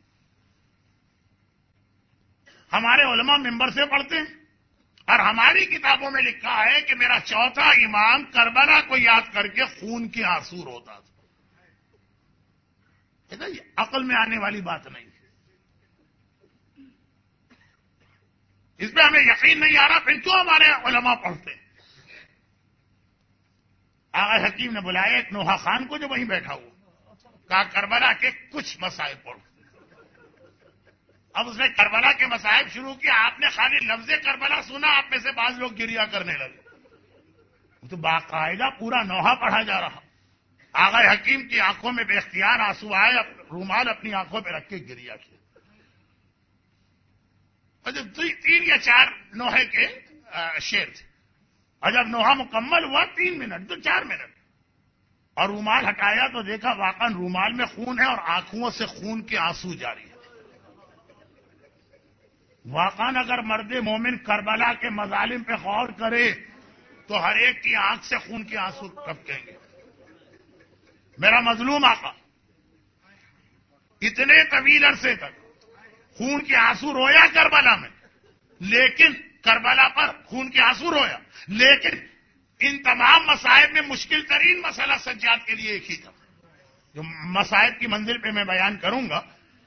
ہمارے علماء ممبر سے پڑھتے ہیں اور ہماری کتابوں میں لکھا ہے کہ میرا چوتھا امام کربلا کو یاد کر کے خون کے آنسو روتا تھا. یہ عقل میں آنے والی بات نہیں، اس پہ ہمیں یقین نہیں آ رہا، پھر کیوں ہمارے علماء پڑھتے ہیں. آقا حکیم نے بلایا ایک نوحہ خان کو جو وہیں بیٹھا ہوا، کہا کربلا کے کچھ مسائل پڑھو. اب اس نے کربلا کے مسائل شروع کیا. آپ نے خالی لفظ کربلا سنا، آپ میں سے بعض لوگ گریا کرنے لگے. تو باقاعدہ پورا نوحہ پڑھا جا رہا. آقا حکیم کی آنکھوں میں بے اختیار آنسو آئے، رومال اپنی آنکھوں پہ رکھ کے گریا کیا. تین یا چار نوحے کے شعر تھے، اور جب نوحہ مکمل ہوا تین منٹ تو چار منٹ اور رومال ہٹایا تو دیکھا واقعا رومال میں خون ہے اور آنکھوں سے خون کے آنسو جاری ہے. واقعا اگر مرد مومن کربلا کے مظالم پہ غور کرے تو ہر ایک کی آنکھ سے خون کے آنسو ٹپکیں گے. میرا مظلوم آقا اتنے طویل عرصے تک خون کے آنسو رویا کربلا میں، لیکن کربلا پر خون کے آنسو رویا، لیکن ان تمام مصائب میں مشکل ترین مسئلہ سجاد کے لیے ایک ہی تھا، جو مصائب کی منزل پہ میں بیان کروں گا۔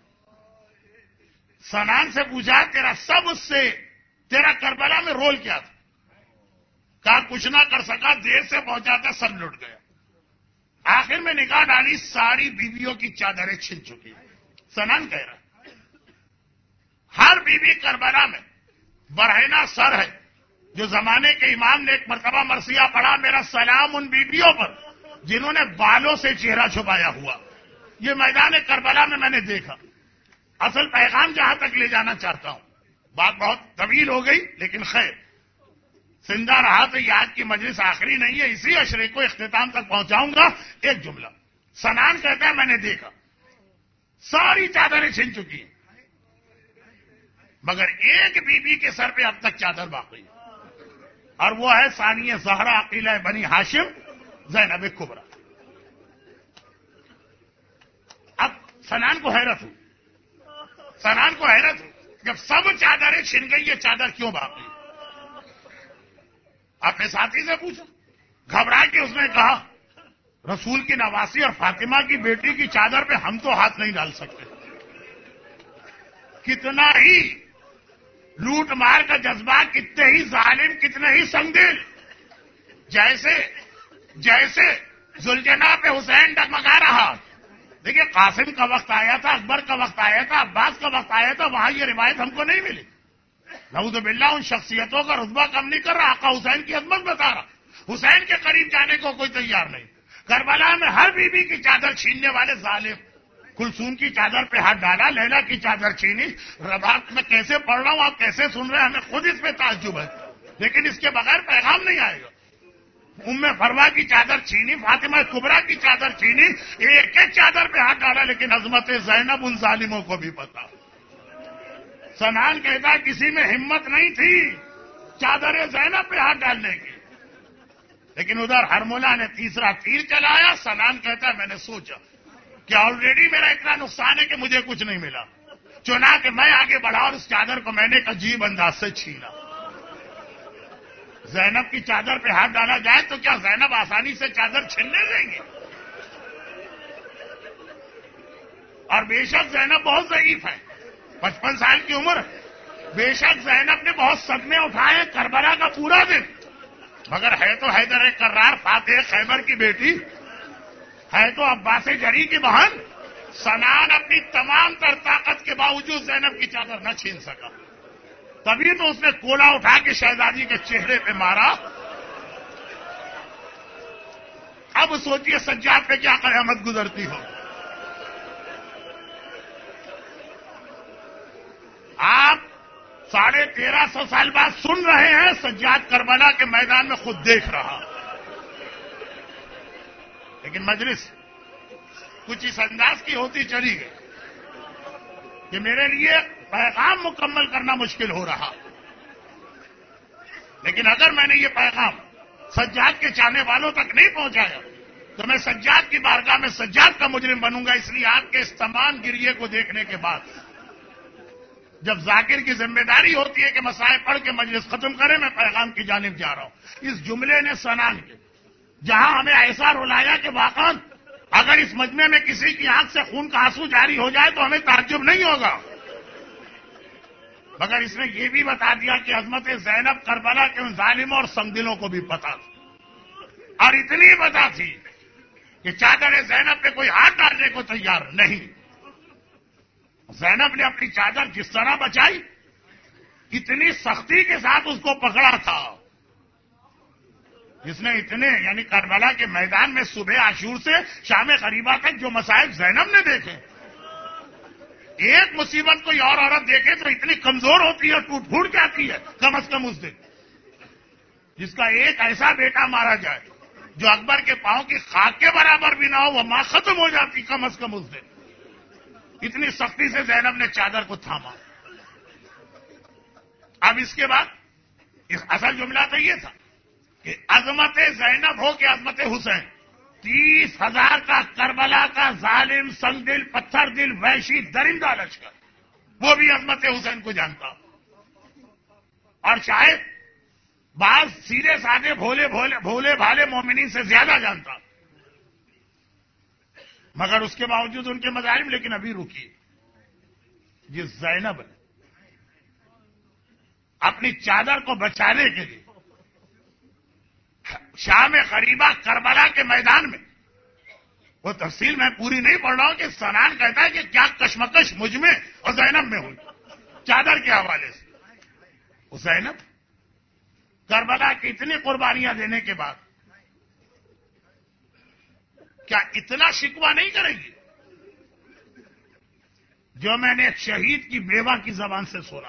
سنان سے پوچھا تیرا سب اس سے تیرا کربلا میں رول کیا تھا؟ کہا کچھ نہ کر سکا، دیر سے پہنچا تھا، سب لٹ گیا۔ آخر میں نگاہ ڈالی، ساری بیویوں کی چادریں چھن چکی۔ سنان کہہ رہا ہر بیوی کربلا میں برہنہ سر ہے۔ جو زمانے کے امام نے ایک مرتبہ مرثیہ پڑھا، میرا سلام ان بیویوں پر جنہوں نے بالوں سے چہرہ چھپایا ہوا۔ یہ میدان کربلا میں میں نے دیکھا۔ اصل پیغام جہاں تک لے جانا چاہتا ہوں، بات بہت طویل ہو گئی لیکن خیر زندہ رہا تو یہ آج کی مجلس آخری نہیں ہے، اسی اشرے کو اختتام تک پہنچاؤں گا۔ ایک جملہ سنان کہتا ہے میں نے دیکھا ساری چادریں چھن چکی ہیں، مگر ایک بی بی کے سر پہ اب تک چادر باقی ہے، اور وہ ہے ثانیہ زہرا عقیلہ بنی ہاشم زینب کبریٰ۔ اب سنان کو حیرت ہو سنان کو حیرت ہو جب سب چادریں چھن گئی، یہ چادر کیوں باقی ہے؟ اپنے ساتھی سے پوچھا، گھبرا کے اس نے کہا رسول کی نواسی اور فاطمہ کی بیٹی کی چادر پہ ہم تو ہاتھ نہیں ڈال سکتے۔ کتنا ہی لوٹ مار کا جذبہ، کتنے ہی ظالم، کتنے ہی سنگدل، جیسے جیسے ذوالجناح پہ حسین ڈگمگا رہا۔ دیکھیے قاسم کا وقت آیا تھا، اکبر کا وقت آیا تھا، عباس کا وقت آیا تھا، وہاں یہ روایت ہم کو نہیں ملی۔ نعوذ باللہ ان شخصیتوں کا رتبہ کم نہیں کر رہا، آقا حسین کی عظمت بتا رہا، حسین کے قریب جانے کو کوئی تیار نہیں۔ کربلا میں ہر بیوی کی چادر چھیننے والے ظالم، کلثوم کی چادر پہ ہاتھ ڈالا، لیلا کی چادر چھینی۔ رباط میں کیسے پڑھ رہا ہوں، آپ کیسے سن رہے ہیں، ہمیں خود اس پہ تعجب ہے، لیکن اس کے بغیر پیغام نہیں آئے گا۔ ام فروا کی چادر چھینی، فاطمہ کبریٰ کی چادر چھینی، ایک ایک چادر پہ ہاتھ ڈالا، لیکن عظمت زینب ان ظالموں کو بھی پتا۔ سنان کہتا کسی میں ہمت نہیں تھی چادر زینب پہ ہاتھ ڈالنے کی، لیکن ادھر ہرملا نے تیسرا تیر چلایا۔ سنان کہتا ہے میں نے سوچا کہ آلریڈی میرا اتنا نقصان ہے کہ مجھے کچھ نہیں ملا، چنا کہ میں آگے بڑھا اور اس چادر کو میں نے ایک عجیب انداز سے چھینا۔ زینب کی چادر پہ ہاتھ ڈالا جائے تو کیا زینب آسانی سے چادر چھیننے دیں گے؟ اور بے شک زینب بہت ضعیف ہے، پچپن سال کی عمر، بے شک زینب نے بہت صدمے اٹھائے کربلا کا پورا دن، مگر ہے تو حیدر کرار فاتح خیبر کی بیٹی، ہے تو عباس جری کی بہن۔ سنان اپنی تمام تر طاقت کے باوجود زینب کی چادر نہ چھین سکا، تبھی تو اس نے کولا اٹھا کے شہزادی کے چہرے پہ مارا۔ اب سوچئے سجاد پہ کیا قیامت گزرتی ہو۔ آپ ساڑھے تیرہ سو سال بعد سن رہے ہیں، سجاد کربلا کے میدان میں خود دیکھ رہا، لیکن مجلس کچھ اس انداز کی ہوتی چلی گئی کہ میرے لیے پیغام مکمل کرنا مشکل ہو رہا، لیکن اگر میں نے یہ پیغام سجاد کے چاہنے والوں تک نہیں پہنچایا تو میں سجاد کی بارگاہ میں سجاد کا مجرم بنوں گا۔ اس لیے آپ کے اس تمام گریے کو دیکھنے کے بعد جب ذاکر کی ذمہ داری ہوتی ہے کہ مسائل پڑھ کے مجلس ختم کرے، میں پیغام کی جانب جا رہا ہوں۔ اس جملے نے سنان کے جہاں ہمیں ایسا رلایا کہ واقعا اگر اس مجمع میں کسی کی آنکھ سے خون کا آنسو جاری ہو جائے تو ہمیں تعجب نہیں ہوگا، مگر اس نے یہ بھی بتا دیا کہ عظمت زینب کربلا کے ان ظالموں اور سنگدلوں کو بھی پتا تھی، اور اتنی پتا تھی کہ چادر زینب پہ کوئی ہاتھ ڈالنے کو تیار نہیں۔ زینب نے اپنی چادر جس طرح بچائی، کتنی سختی کے ساتھ اس کو پکڑا تھا، جس نے اتنے یعنی کربلا کے میدان میں صبح عاشور سے شام غریبہ تک جو مصائب زینب نے دیکھے، ایک مصیبت کوئی اور عورت دیکھے تو اتنی کمزور ہوتی ہے، ٹوٹ پھوٹ جاتی ہے، کم از کم اس دن جس کا ایک ایسا بیٹا مارا جائے جو اکبر کے پاؤں کی خاک کے برابر بھی نہ ہو، وہ ماں ختم ہو جاتی کم از کم اس دن۔ اتنی سختی سے زینب نے چادر کو تھاما۔ اب اس کے بعد اس اصل جملہ تو یہ تھا کہ عظمت زینب ہو کہ عظمت حسین، تیس ہزار کا کربلا کا ظالم سنگ دل پتھر دل وحشی درندہ لشکر، وہ بھی عظمت حسین کو جانتا، اور شاید بعض سیدھے سادے بھولے بھولے بھولے بھالے مومنین سے زیادہ جانتا، مگر اس کے باوجود ان کے مظالم. لیکن ابھی رکیے. جس زینب نے اپنی چادر کو بچانے کے لیے شام قریبہ کربلا کے میدان میں، وہ تفصیل میں پوری نہیں پڑھ رہا ہوں کہ سنان کہتا ہے کہ کیا کشمکش مجھ میں اور زینب میں ہوئی چادر کے حوالے سے. وہ زینب کربلا کی اتنی قربانیاں دینے کے بعد کیا اتنا شکوہ نہیں کرے گی جو میں نے ایک شہید کی بیوہ کی زبان سے سنا؟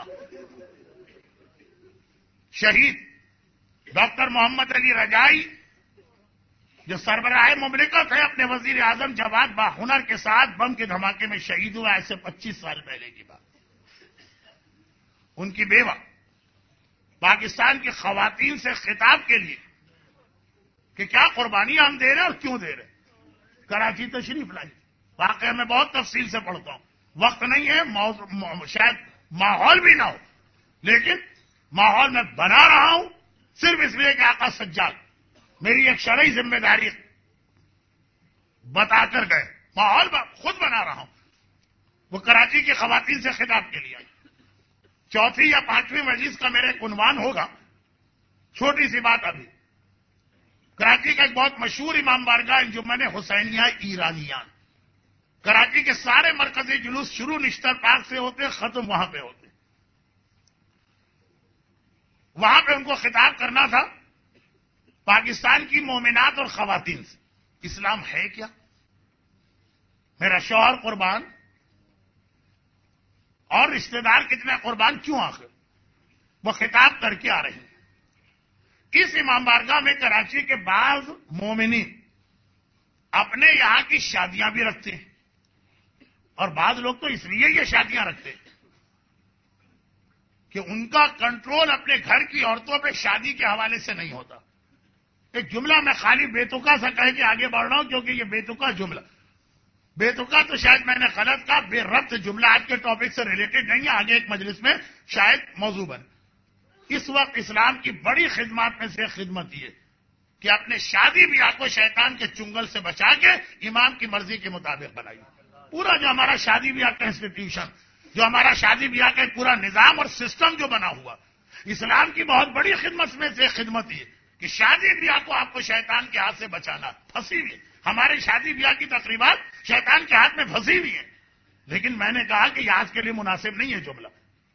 شہید ڈاکٹر محمد علی رجائی جو سربراہ مملکت ہے، اپنے وزیر اعظم جواد باہنر کے ساتھ بم کے دھماکے میں شہید ہوا ایسے پچیس سال پہلے کی بات. ان کی بیوہ پاکستان کی خواتین سے خطاب کے لیے کہ کیا قربانیاں ہم دے رہے ہیں اور کیوں دے رہے ہیں، کراچی تشریف لائی. واقعہ میں بہت تفصیل سے پڑھتا ہوں، وقت نہیں ہے، موضوع شاید ماحول بھی نہ ہو، لیکن ماحول میں بنا رہا ہوں صرف اس لیے کہ آقا سجاد میری ایک شرعی ذمہ داری بتا کر گئے. ماحول خود بنا رہا ہوں. وہ کراچی کی خواتین سے خطاب کے لیے آئی. چوتھی یا پانچویں مجلس کا میرا ایک عنوان ہوگا. چھوٹی سی بات ابھی. کراچی کا ایک بہت مشہور امام بارگاہ انجمن حسینیہ ایرانیان، کراچی کے سارے مرکزی جلوس شروع نشتر پارک سے ہوتے، ختم وہاں پہ ہوتے. وہاں پہ ان کو خطاب کرنا تھا پاکستان کی مومنات اور خواتین سے. اسلام ہے کیا؟ میرا شوہر قربان اور رشتہ دار کتنے قربان کیوں آخر؟ وہ خطاب کر کے آ رہے ہیں. اس امام بارگاہ میں کراچی کے بعض مومنین اپنے یہاں کی شادیاں بھی رکھتے ہیں، اور بعض لوگ تو اس لیے یہ شادیاں رکھتے ہیں کہ ان کا کنٹرول اپنے گھر کی عورتوں پہ شادی کے حوالے سے نہیں ہوتا. ایک جملہ میں خالی بیتکا سا کہہ کے آگے بڑھ رہا ہوں کیونکہ یہ بیتکا جملہ، بیتکا تو شاید میں نے غلط کہا، بے ربط جملہ آج کے ٹاپک سے ریلیٹڈ نہیں ہے، آگے ایک مجلس میں شاید موضوع بنے. اس وقت اسلام کی بڑی خدمات میں سے خدمت یہ کہ اپنے شادی بیاہ کو شیطان کے چنگل سے بچا کے امام کی مرضی کے مطابق بنائیے. پورا جو ہمارا شادی بیاہ کا انسٹیٹیوشن، جو ہمارا شادی بیاہ کا پورا نظام اور سسٹم جو بنا ہوا، اسلام کی بہت بڑی خدمت میں سے خدمت یہ کہ شادی بیاہ کو آپ کو شیطان کے ہاتھ سے بچانا. پھنسی ہوئی ہمارے شادی بیاہ کی تقریبات شیطان کے ہاتھ میں پھنسی ہوئی ہیں. لیکن میں نے کہا کہ یہ آج کے لیے مناسب نہیں ہے جملہ،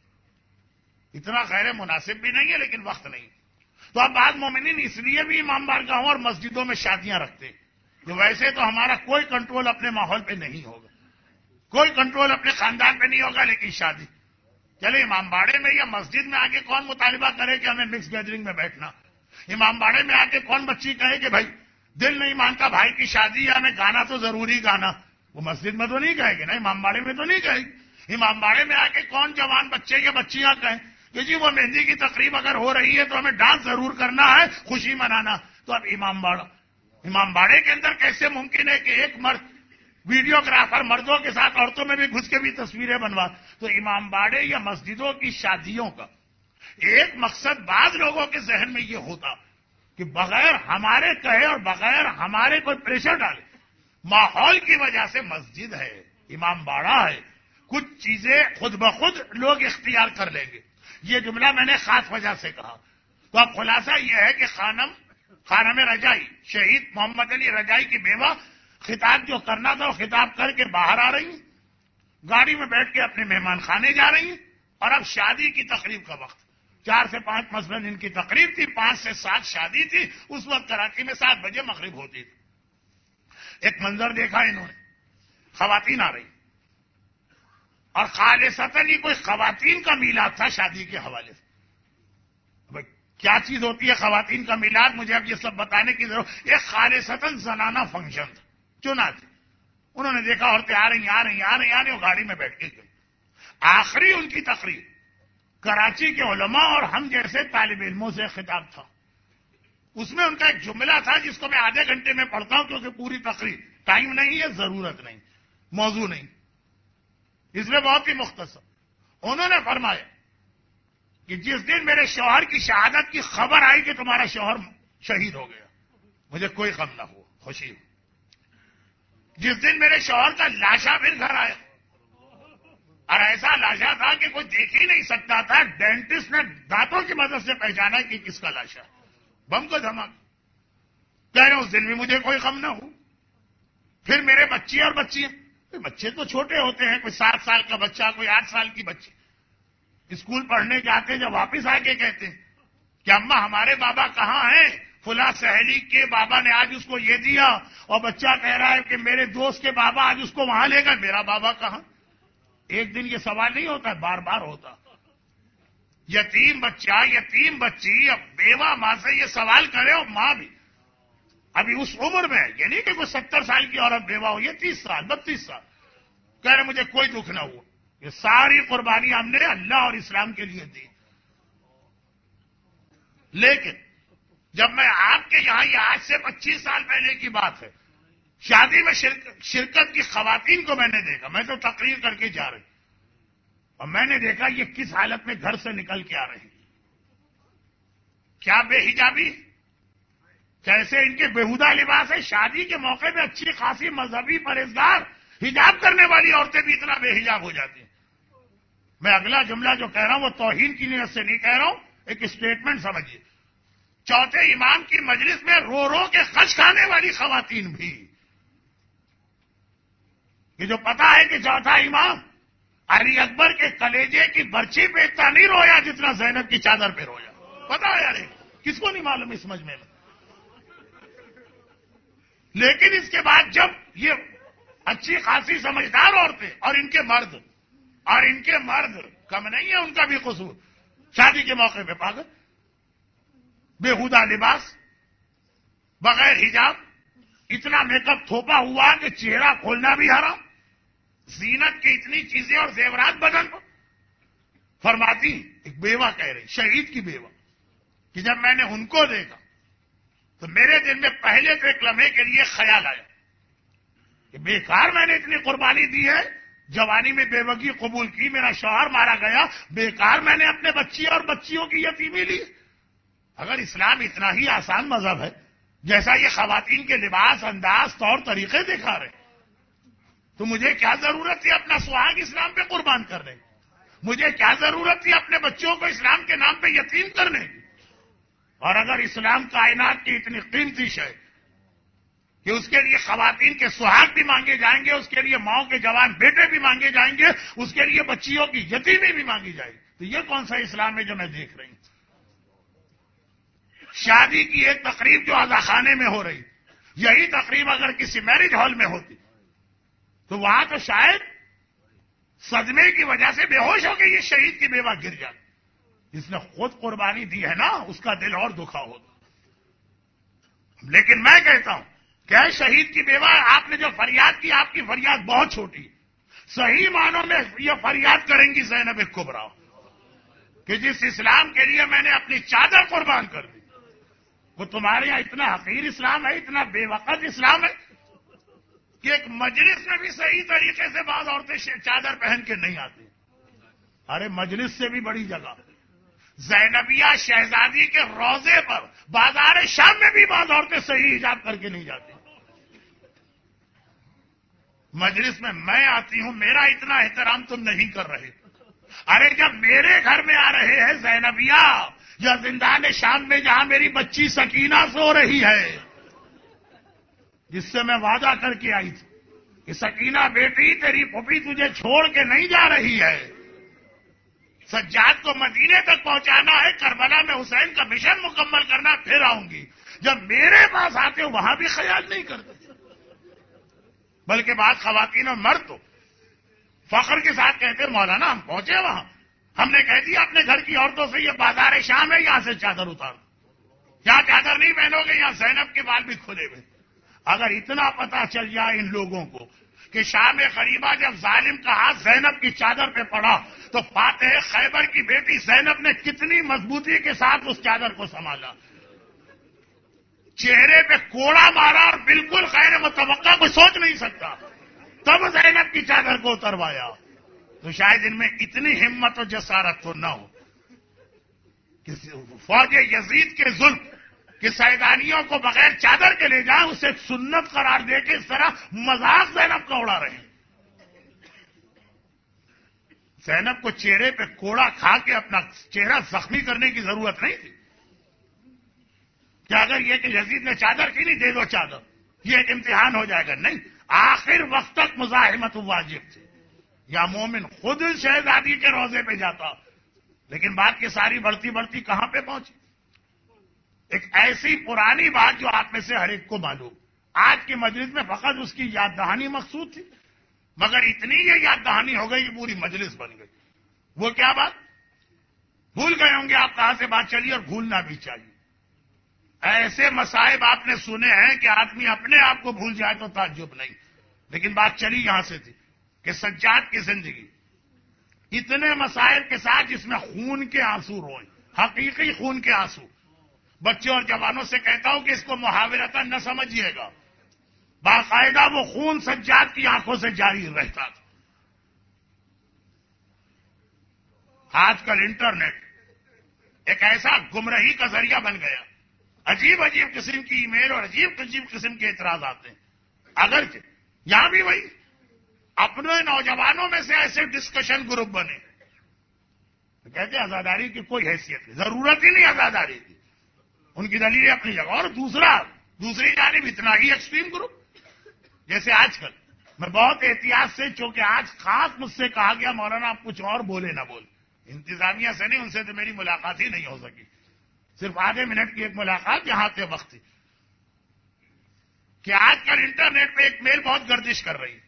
اتنا خیر مناسب بھی نہیں ہے لیکن وقت نہیں. تو اب بعض مومنین اس لیے بھی امام بارگاہوں اور مسجدوں میں شادیاں رکھتے ہیں کہ ویسے تو ہمارا کوئی کنٹرول اپنے ماحول پہ نہیں ہوگا، کوئی کنٹرول اپنے خاندان پہ نہیں ہوگا، لیکن شادی چلے امام باڑے میں یا مسجد میں آگے کون مطالبہ کرے کہ ہمیں مکس گیدرنگ میں بیٹھنا؟ امام باڑے میں آگے کون بچی کہے کہ بھائی دل نہیں مانتا بھائی کی شادی ہے ہمیں گانا تو ضروری گانا؟ وہ مسجد میں تو نہیں کہے گی نا، امام باڑے میں تو نہیں کہے گی. امام باڑے میں آ کے کون جوان بچے یا بچیاں کہیں کہ جی وہ مہندی کی تقریب اگر ہو رہی ہے تو ہمیں ڈانس ضرور کرنا ہے، خوشی منانا؟ تو اب امام باڑہ امام باڑے کے اندر کیسے ممکن ہے کہ ایک مرد ویڈیوگرافر مردوں کے ساتھ عورتوں میں بھی گھس کے بھی تصویریں بنوا؟ تو امام باڑے یا مسجدوں کی شادیوں کا ایک مقصد بعض لوگوں کے ذہن میں یہ ہوتا کہ بغیر ہمارے کہے اور بغیر ہمارے کوئی پریشر ڈالے، ماحول کی وجہ سے مسجد ہے، امام باڑہ ہے، کچھ چیزیں خود بخود لوگ اختیار کر لیں گے. یہ جملہ میں نے خاص وجہ سے کہا. تو اب خلاصہ یہ ہے کہ خانم خانم رجائی شہید محمد علی رجائی کی بیوہ خطاب جو کرنا تھا وہ خطاب کر کے باہر آ رہی ہیں، گاڑی میں بیٹھ کے اپنے مہمان خانے جا رہی ہیں. اور اب شادی کی تقریب کا وقت، چار سے پانچ مثلاً ان کی تقریب تھی، پانچ سے سات شادی تھی. اس وقت کراچی میں سات بجے مغرب ہوتی تھی. ایک منظر دیکھا انہوں نے، خواتین آ رہی اور خالصتاً ہی کوئی خواتین کا میلاد تھا شادی کے حوالے سے. بھائی کیا چیز ہوتی ہے خواتین کا میلاد؟ مجھے اب یہ سب بتانے کی ضرورت. ایک خالصتاً زنانہ فنکشن تھا، چنا تھا. انہوں نے دیکھا عورتیں آ رہی آ رہی آ رہی آ رہی اور گاڑی میں بیٹھ کے گئی. آخری ان کی تقریر کراچی کے علماء اور ہم جیسے طالب علموں سے خطاب تھا. اس میں ان کا ایک جملہ تھا جس کو میں آدھے گھنٹے میں پڑھتا ہوں کیونکہ پوری تقریر ٹائم نہیں ہے، ضرورت نہیں، موضوع نہیں، اس میں بہت ہی مختصر. انہوں نے فرمایا کہ جس دن میرے شوہر کی شہادت کی خبر آئی کہ تمہارا شوہر شہید ہو گیا، مجھے کوئی غم نہ ہو، خوشی ہو۔ جس دن میرے شوہر کا لاشا پھر گھر آیا، اور ایسا لاشا تھا کہ کوئی دیکھ ہی نہیں سکتا تھا، ڈینٹسٹ نے دانتوں کی مدد سے پہچانا کہ کس کا لاشا، بم کو دھماکہ۔ کہہ رہے اس دن بھی مجھے کوئی غم نہ ہو۔ پھر میرے بچے اور بچیاں، بچے تو چھوٹے ہوتے ہیں، کوئی سات سال کا بچہ، کوئی آٹھ سال کی بچی، اسکول پڑھنے جاتے ہیں، جب واپس آ کے کہتے ہیں کہ اماں ہمارے بابا کہاں ہیں، فلاں سہیلی کے بابا نے آج اس کو یہ دیا، اور بچہ کہہ رہا ہے کہ میرے دوست کے بابا آج اس کو وہاں لے گئے، میرا بابا کہاں؟ ایک دن یہ سوال نہیں ہوتا، بار بار ہوتا۔ یتیم بچہ، یتیم بچی اب بیوہ ماں سے یہ سوال کرے، اور ماں بھی ابھی اس عمر میں، یہ نہیں کہ کوئی ستر سال کی عورت بیوہ ہو، یہ تیس سال بتیس سال، کہہ رہے مجھے کوئی دکھ نہ ہوا، یہ ساری قربانی ہم نے اللہ اور اسلام کے لیے دی۔ لیکن جب میں آپ کے یہاں، یہ آج سے پچیس سال پہلے کی بات ہے، شادی میں شرکت کی خواتین کو میں نے دیکھا، میں تو تقریر کر کے جا رہی، اور میں نے دیکھا یہ کس حالت میں گھر سے نکل کے آ رہے ہیں، کیا بے حجابی، کیسے ان کے بےہودہ لباس ہے۔ شادی کے موقع پہ اچھی خاصی مذہبی پرہیزگار حجاب کرنے والی عورتیں بھی اتنا بے حجاب ہو جاتی ہیں۔ میں اگلا جملہ جو کہہ رہا ہوں وہ توہین کی نیت سے نہیں کہہ رہا ہوں، ایک اسٹیٹمنٹ سمجھیے۔ چوتھے امام کی مجلس میں رو رو کے خش کھانے والی خواتین بھی، یہ جو پتا ہے کہ چوتھا امام علی اکبر کے کلیجے کی برچی پہ اتنا نہیں رویا جتنا زینب کی چادر پہ رویا، پتا ہے یار، کس کو نہیں معلوم اس مجمع میں۔ لیکن اس کے بعد جب یہ اچھی خاصی سمجھدار عورتیں اور ان کے مرد، اور ان کے مرد کم نہیں ہے ان کا بھی قصور، شادی کے موقع پہ پاگل، بےہودہ لباس، بغیر حجاب، اتنا میک اپ تھوپا ہوا کہ چہرہ کھولنا بھی حرام، زینت کی اتنی چیزیں اور زیورات بدن پر۔ فرماتی ایک بیوہ کہہ رہی، شہید کی بیوہ، کہ جب میں نے ان کو دیکھا تو میرے دل میں پہلے تو ایک لمحے کے لیے خیال آیا کہ بیکار میں نے اتنی قربانی دی ہے، جوانی میں بیوگی قبول کی، میرا شوہر مارا گیا، بیکار میں نے اپنے بچی اور بچیوں کی یتیمی لی۔ اگر اسلام اتنا ہی آسان مذہب ہے جیسا یہ خواتین کے لباس، انداز، طور طریقے دکھا رہے، تو مجھے کیا ضرورت تھی اپنا سہاگ اسلام پہ قربان کرنے کی؟ مجھے کیا ضرورت تھی اپنے بچوں کو اسلام کے نام پہ یتیم کرنے کی؟ اور اگر اسلام کائنات کی اتنی قیمتی شے کہ اس کے لیے خواتین کے سہاگ بھی مانگے جائیں گے، اس کے لیے ماؤں کے جوان بیٹے بھی مانگے جائیں گے، اس کے لیے بچیوں کی یتیمی بھی مانگی جائے گی، تو یہ کون سا اسلام ہے جو میں دیکھ رہی ہوں؟ شادی کی ایک تقریب جو اعضا خانے میں ہو رہی، یہی تقریب اگر کسی میرج ہال میں ہوتی تو وہاں تو شاید صدمے کی وجہ سے بے ہوش ہو کے یہ شہید کی بیوہ گر جاتی۔ جس نے خود قربانی دی ہے نا، اس کا دل اور دکھا ہوتا۔ لیکن میں کہتا ہوں کہ اے شہید کی بیوہ، آپ نے جو فریاد کی، آپ کی فریاد بہت چھوٹی، صحیح معنوں میں یہ فریاد کریں گی زینب کبریٰ کہ جس اسلام کے لیے میں نے اپنی چادر قربان کر دی، وہ تمہارے یہاں اتنا حقیر اسلام ہے، اتنا بے وقت اسلام ہے کہ ایک مجلس میں بھی صحیح طریقے سے بعض عورتیں چادر پہن کے نہیں آتی۔ ارے مجلس سے بھی بڑی جگہ، زینبیہ شہزادی کے روضے پر بازار شام میں بھی بعض عورتیں صحیح حجاب کر کے نہیں جاتی۔ مجلس میں میں آتی ہوں، میرا اتنا احترام تم نہیں کر رہے۔ ارے جب میرے گھر میں آ رہے ہیں زینبیہ، یا زندان شام میں جہاں میری بچی سکینہ سو رہی ہے، جس سے میں وعدہ کر کے آئی تھی کہ سکینہ بیٹی تیری پھوپھی تجھے چھوڑ کے نہیں جا رہی ہے، سجاد کو مدینے تک پہنچانا ہے، کربلا میں حسین کا مشن مکمل کرنا، پھر آؤں گی۔ جب میرے پاس آتے ہو وہاں بھی خیال نہیں کرتے، بلکہ بعض خواتین اور مرد تو فخر کے ساتھ کہتے مولانا ہم پہنچے وہاں، ہم نے کہہ دیا اپنے گھر کی عورتوں سے یہ بازار شام ہے، یہاں سے چادر اتار دو، یہاں چادر نہیں پہنو گے، یہاں زینب کے بال بھی کھلے ہوئے۔ اگر اتنا پتا چل جائے ان لوگوں کو کہ شام قریبہ جب ظالم کا ہاتھ زینب کی چادر پہ پڑا تو فاتح خیبر کی بیٹی زینب نے کتنی مضبوطی کے ساتھ اس چادر کو سنبھالا، چہرے پہ کوڑا مارا اور بالکل غیر متوقع کوئی سوچ نہیں سکتا، تب زینب کی چادر کو اتروایا۔ تو شاید ان میں اتنی ہمت و جسارت تو نہ ہو کہ فوج یزید کے ظلم کہ سیدانیوں کو بغیر چادر کے لے جائیں اسے سنت قرار دے کے اس طرح مذاق زینب کا اڑا رہے ہیں. زینب کو چہرے پہ کوڑا کھا کے اپنا چہرہ زخمی کرنے کی ضرورت نہیں تھی کہ اگر یہ کہ یزید نے چادر کی نہیں دے دو چادر یہ ایک امتحان ہو جائے گا. نہیں، آخر وقت تک مزاحمت واجب تھی. یا مومن خود شہزادی کے روزے پہ جاتا، لیکن بات کی ساری بڑھتی بڑھتی کہاں پہ پہنچی؟ ایک ایسی پرانی بات جو آپ میں سے ہر ایک کو معلوم. آج کی مجلس میں فقط اس کی یاد دہانی مقصود تھی، مگر اتنی یہ یاد دہانی ہو گئی کہ پوری مجلس بن گئی. وہ کیا بات؟ بھول گئے ہوں گے آپ کہاں سے بات چلی، اور بھولنا بھی چاہیے. ایسے مصائب آپ نے سنے ہیں کہ آدمی اپنے آپ کو بھول جائے تو تعجب نہیں. لیکن بات چلی یہاں سے تھی کہ سجاد کی زندگی اتنے مسائل کے ساتھ جس میں خون کے آنسو روئے، حقیقی خون کے آنسو. بچوں اور جوانوں سے کہتا ہوں کہ اس کو محاورتاً نہ سمجھیے گا، باقاعدہ وہ خون سجاد کی آنکھوں سے جاری رہتا تھا. آج کل انٹرنیٹ ایک ایسا گمراہی کا ذریعہ بن گیا، عجیب عجیب قسم کی ای میل اور عجیب عجیب قسم کے اعتراض آتے ہیں. اگرچہ یہاں بھی وہی اپنے نوجوانوں میں سے ایسے ڈسکشن گروپ بنے کہتے ہیں آزاداری کی کوئی حیثیت نہیں، ضرورت ہی نہیں آزاداری کی. ان کی دلیل اپنی جگہ. اور دوسرا دوسری جانب اتنا ہی ایکسٹریم گروپ جیسے آج کل میں بہت احتیاط سے، چونکہ آج خاص مجھ سے کہا گیا مولانا آپ کچھ اور بولے نہ بولے. انتظامیہ سے نہیں، ان سے تو میری ملاقات ہی نہیں ہو سکی، صرف آدھے منٹ کی ایک ملاقات یہاں کے وقت تھی. کہ آج کل انٹرنیٹ پہ ایک میل بہت گردش کر رہی ہے.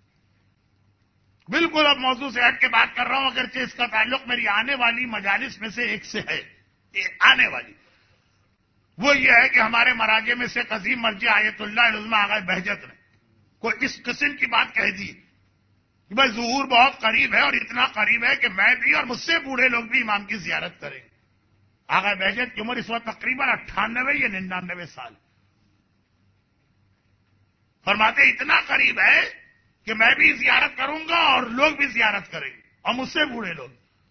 بالکل اب موضوع سے ہٹ کے بات کر رہا ہوں، اگرچہ اس کا تعلق میری آنے والی مجالس میں سے ایک سے ہے. آنے والی وہ یہ ہے کہ ہمارے مراجع میں سے قدیم مرجع آیت اللہ العظمیٰ آغا بہجت نے کوئی اس قسم کی بات کہہ دی کہ بھائی ظہور بہت قریب ہے، اور اتنا قریب ہے کہ میں بھی اور مجھ سے بوڑھے لوگ بھی امام کی زیارت کریں گے. آغا بہجت کی عمر اس وقت تقریباً اٹھانوے یا ننانوے سال. فرماتے اتنا قریب ہے کہ میں بھی زیارت کروں گا اور لوگ بھی زیارت کریں گے، اور مجھ سے بوڑھے لوگ.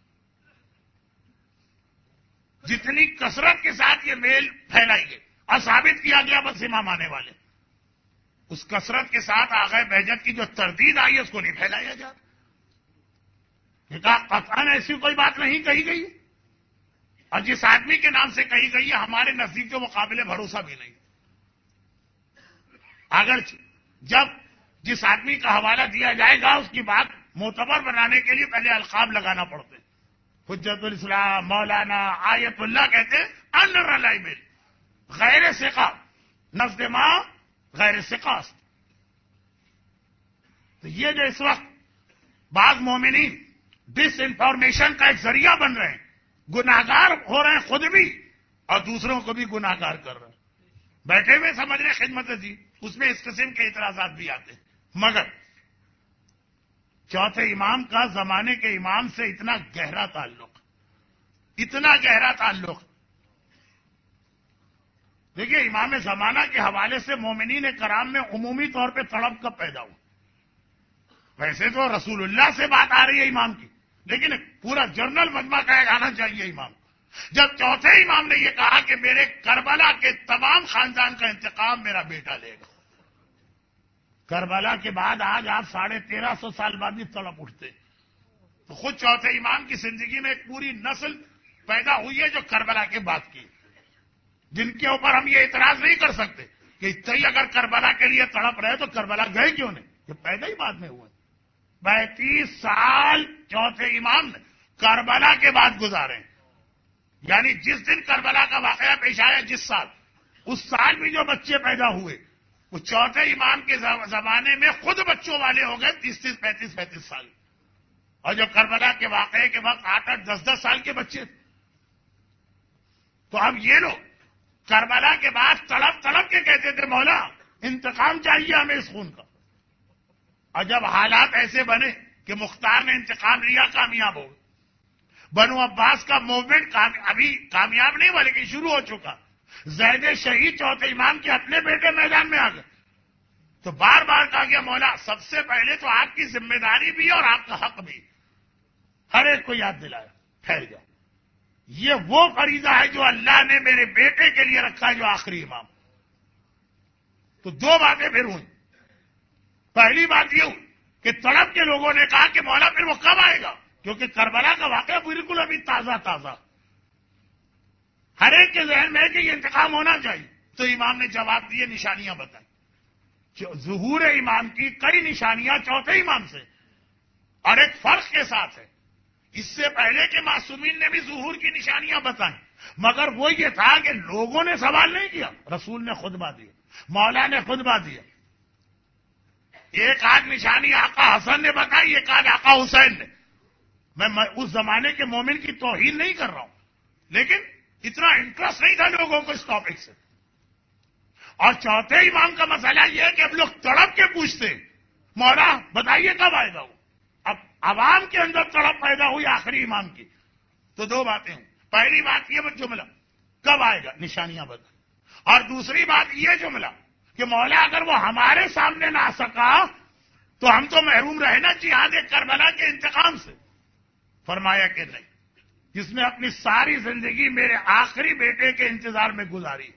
جتنی کثرت کے ساتھ یہ میل پھیلائی گئی اور ثابت کیا گیا بس امام آنے والے، اس کثرت کے ساتھ آغا بہجت کی جو تردید آئی ہے اس کو نہیں پھیلایا جاتا. یہ کہا قطعاً ایسی کوئی بات نہیں کہی گئی، اور جس آدمی کے نام سے کہی گئی ہے ہمارے نزدیک کے مقابلے بھروسہ بھی نہیں. اگرچہ جب جس آدمی کا حوالہ دیا جائے گا اس کی بات معتبر بنانے کے لیے پہلے القاب لگانا پڑتے ہیں. حجت الاسلام مولانا آیت اللہ کہتے ہیں انریلائبل، غیر ثقہ، نزد ما غیر ثقہ. تو یہ جو اس وقت بعض مومنین ڈس انفارمیشن کا ایک ذریعہ بن رہے ہیں، گناہگار ہو رہے ہیں خود بھی اور دوسروں کو بھی گناہگار کر رہے ہیں. بیٹھے ہوئے سمجھ رہے خدمت جی، اس میں اس قسم کے اعتراضات بھی آتے ہیں. مگر چوتھے امام کا زمانے کے امام سے اتنا گہرا تعلق، اتنا گہرا تعلق. دیکھیے امام زمانہ کے حوالے سے مومنین کرام میں عمومی طور پہ تڑپ کب پیدا ہوا. ویسے تو رسول اللہ سے بات آ رہی ہے امام کی، لیکن پورا جنرل مجمع کہا جانا چاہیے امام. جب چوتھے امام نے یہ کہا کہ میرے کربلا کے تمام خاندان کا انتقام میرا بیٹا لے گا. کربلا کے بعد آج آپ ساڑھے تیرہ سو سال بعد بھی تڑپ اٹھتے. تو خود چوتھے امام کی زندگی میں ایک پوری نسل پیدا ہوئی ہے جو کربلا کے بعد کی، جن کے اوپر ہم یہ اعتراض نہیں کر سکتے کہ اتنی اگر کربلا کے لیے تڑپ رہے تو کربلا گئے کیوں نہیں، یہ پیدا ہی بعد میں ہوئے. پینتیس سال چوتھے امام نے کربلا کے بعد گزارے، یعنی جس دن کربلا کا واقعہ پیش آیا جس سال، اس سال بھی جو بچے پیدا ہوئے وہ چوتھے امام کے زمانے میں خود بچوں والے ہو گئے تیس تیس پینتیس پینتیس سال، اور جو کربلا کے واقعے کے وقت آٹھ آٹھ دس دس سال کے بچے تھے. تو اب یہ لوگ کربلا کے بعد تڑپ تڑپ کے کہتے تھے مولا انتقام چاہیے ہمیں اس خون کا. اور جب حالات ایسے بنے کہ مختار نے انتقام لیا، کامیاب ہو گئے. بنو عباس کا موومنٹ ابھی کامیاب نہیں ہوا لیکن شروع ہو چکا. زید شہید چوتھے امام کے اپنے بیٹے میدان میں آ گئے. تو بار بار کہا گیا مولا سب سے پہلے تو آپ کی ذمہ داری بھی اور آپ کا حق بھی. ہر ایک کو یاد دلایا ٹھہر جاؤ. یہ وہ فریضہ ہے جو اللہ نے میرے بیٹے کے لیے رکھا ہے جو آخری امام. تو دو باتیں پھر ہوئی. پہلی بات یہ ہوئی کہ طلب کے لوگوں نے کہا کہ مولا پھر وہ کب آئے گا، کیونکہ کربلا کا واقعہ بالکل ابھی تازہ تازہ ہر ایک کے ذہن میں ہے کہ یہ انتقام ہونا چاہیے. تو امام نے جواب دیے، نشانیاں بتائیں. ظہور امام کی کئی نشانیاں چوتھے امام سے، اور ایک فرق کے ساتھ ہے. اس سے پہلے کے معصومین نے بھی ظہور کی نشانیاں بتائیں، مگر وہ یہ تھا کہ لوگوں نے سوال نہیں کیا، رسول نے خطبہ دیا، مولا نے خطبہ دیا. ایک آدھ نشانی آقا حسن نے بتائی، ایک آدھ آقا حسین نے. میں اس زمانے کے مومن کی توہین نہیں کر رہا ہوں، لیکن اتنا انٹرسٹ نہیں تھا لوگوں کو اس ٹاپک سے. اور چوتھے امام کا مسئلہ یہ ہے کہ اب لوگ تڑپ کے پوچھتے ہیں مولا بتائیے کب آئے گا وہ. اب عوام کے اندر تڑپ پیدا ہوئی آخری امام کی. تو دو باتیں ہوں. پہلی بات یہ جملہ کب آئے گا، نشانیاں بتائیں. اور دوسری بات یہ جملہ کہ مولا اگر وہ ہمارے سامنے نہ آ سکا تو ہم تو محروم رہے نا جہاد کربلا کے انتقام سے. فرمایا کہ نہیں، جس نے اپنی ساری زندگی میرے آخری بیٹے کے انتظار میں گزاری،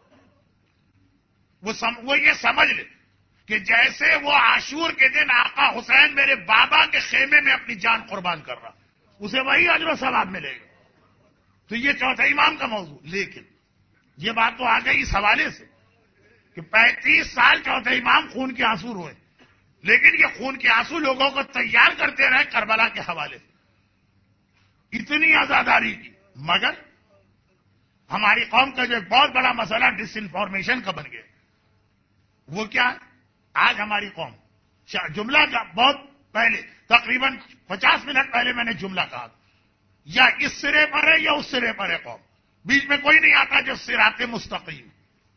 وہ سم... وہ یہ سمجھ لے کہ جیسے وہ عاشور کے دن آقا حسین میرے بابا کے خیمے میں اپنی جان قربان کر رہا، اسے وہی اجر و ثواب ملے گا. تو یہ چوتھے امام کا موضوع. لیکن یہ بات تو آ گئی اس حوالے سے کہ پینتیس سال چوتھے امام خون کے آنسو روئے، لیکن یہ خون کے آنسو لوگوں کو تیار کرتے رہے کربلا کے حوالے سے. اتنی آزاداری کی، مگر ہماری قوم کا جو ایک بہت بڑا مسئلہ ڈس انفارمیشن کا بن گیا. وہ کیا ہے؟ آج ہماری قوم جملہ کا بہت پہلے تقریباً پچاس منٹ پہلے میں نے جملہ کہا، یا اس سرے پر ہے یا اس سرے پر ہے قوم، بیچ میں کوئی نہیں آتا جو صراط مستقیم،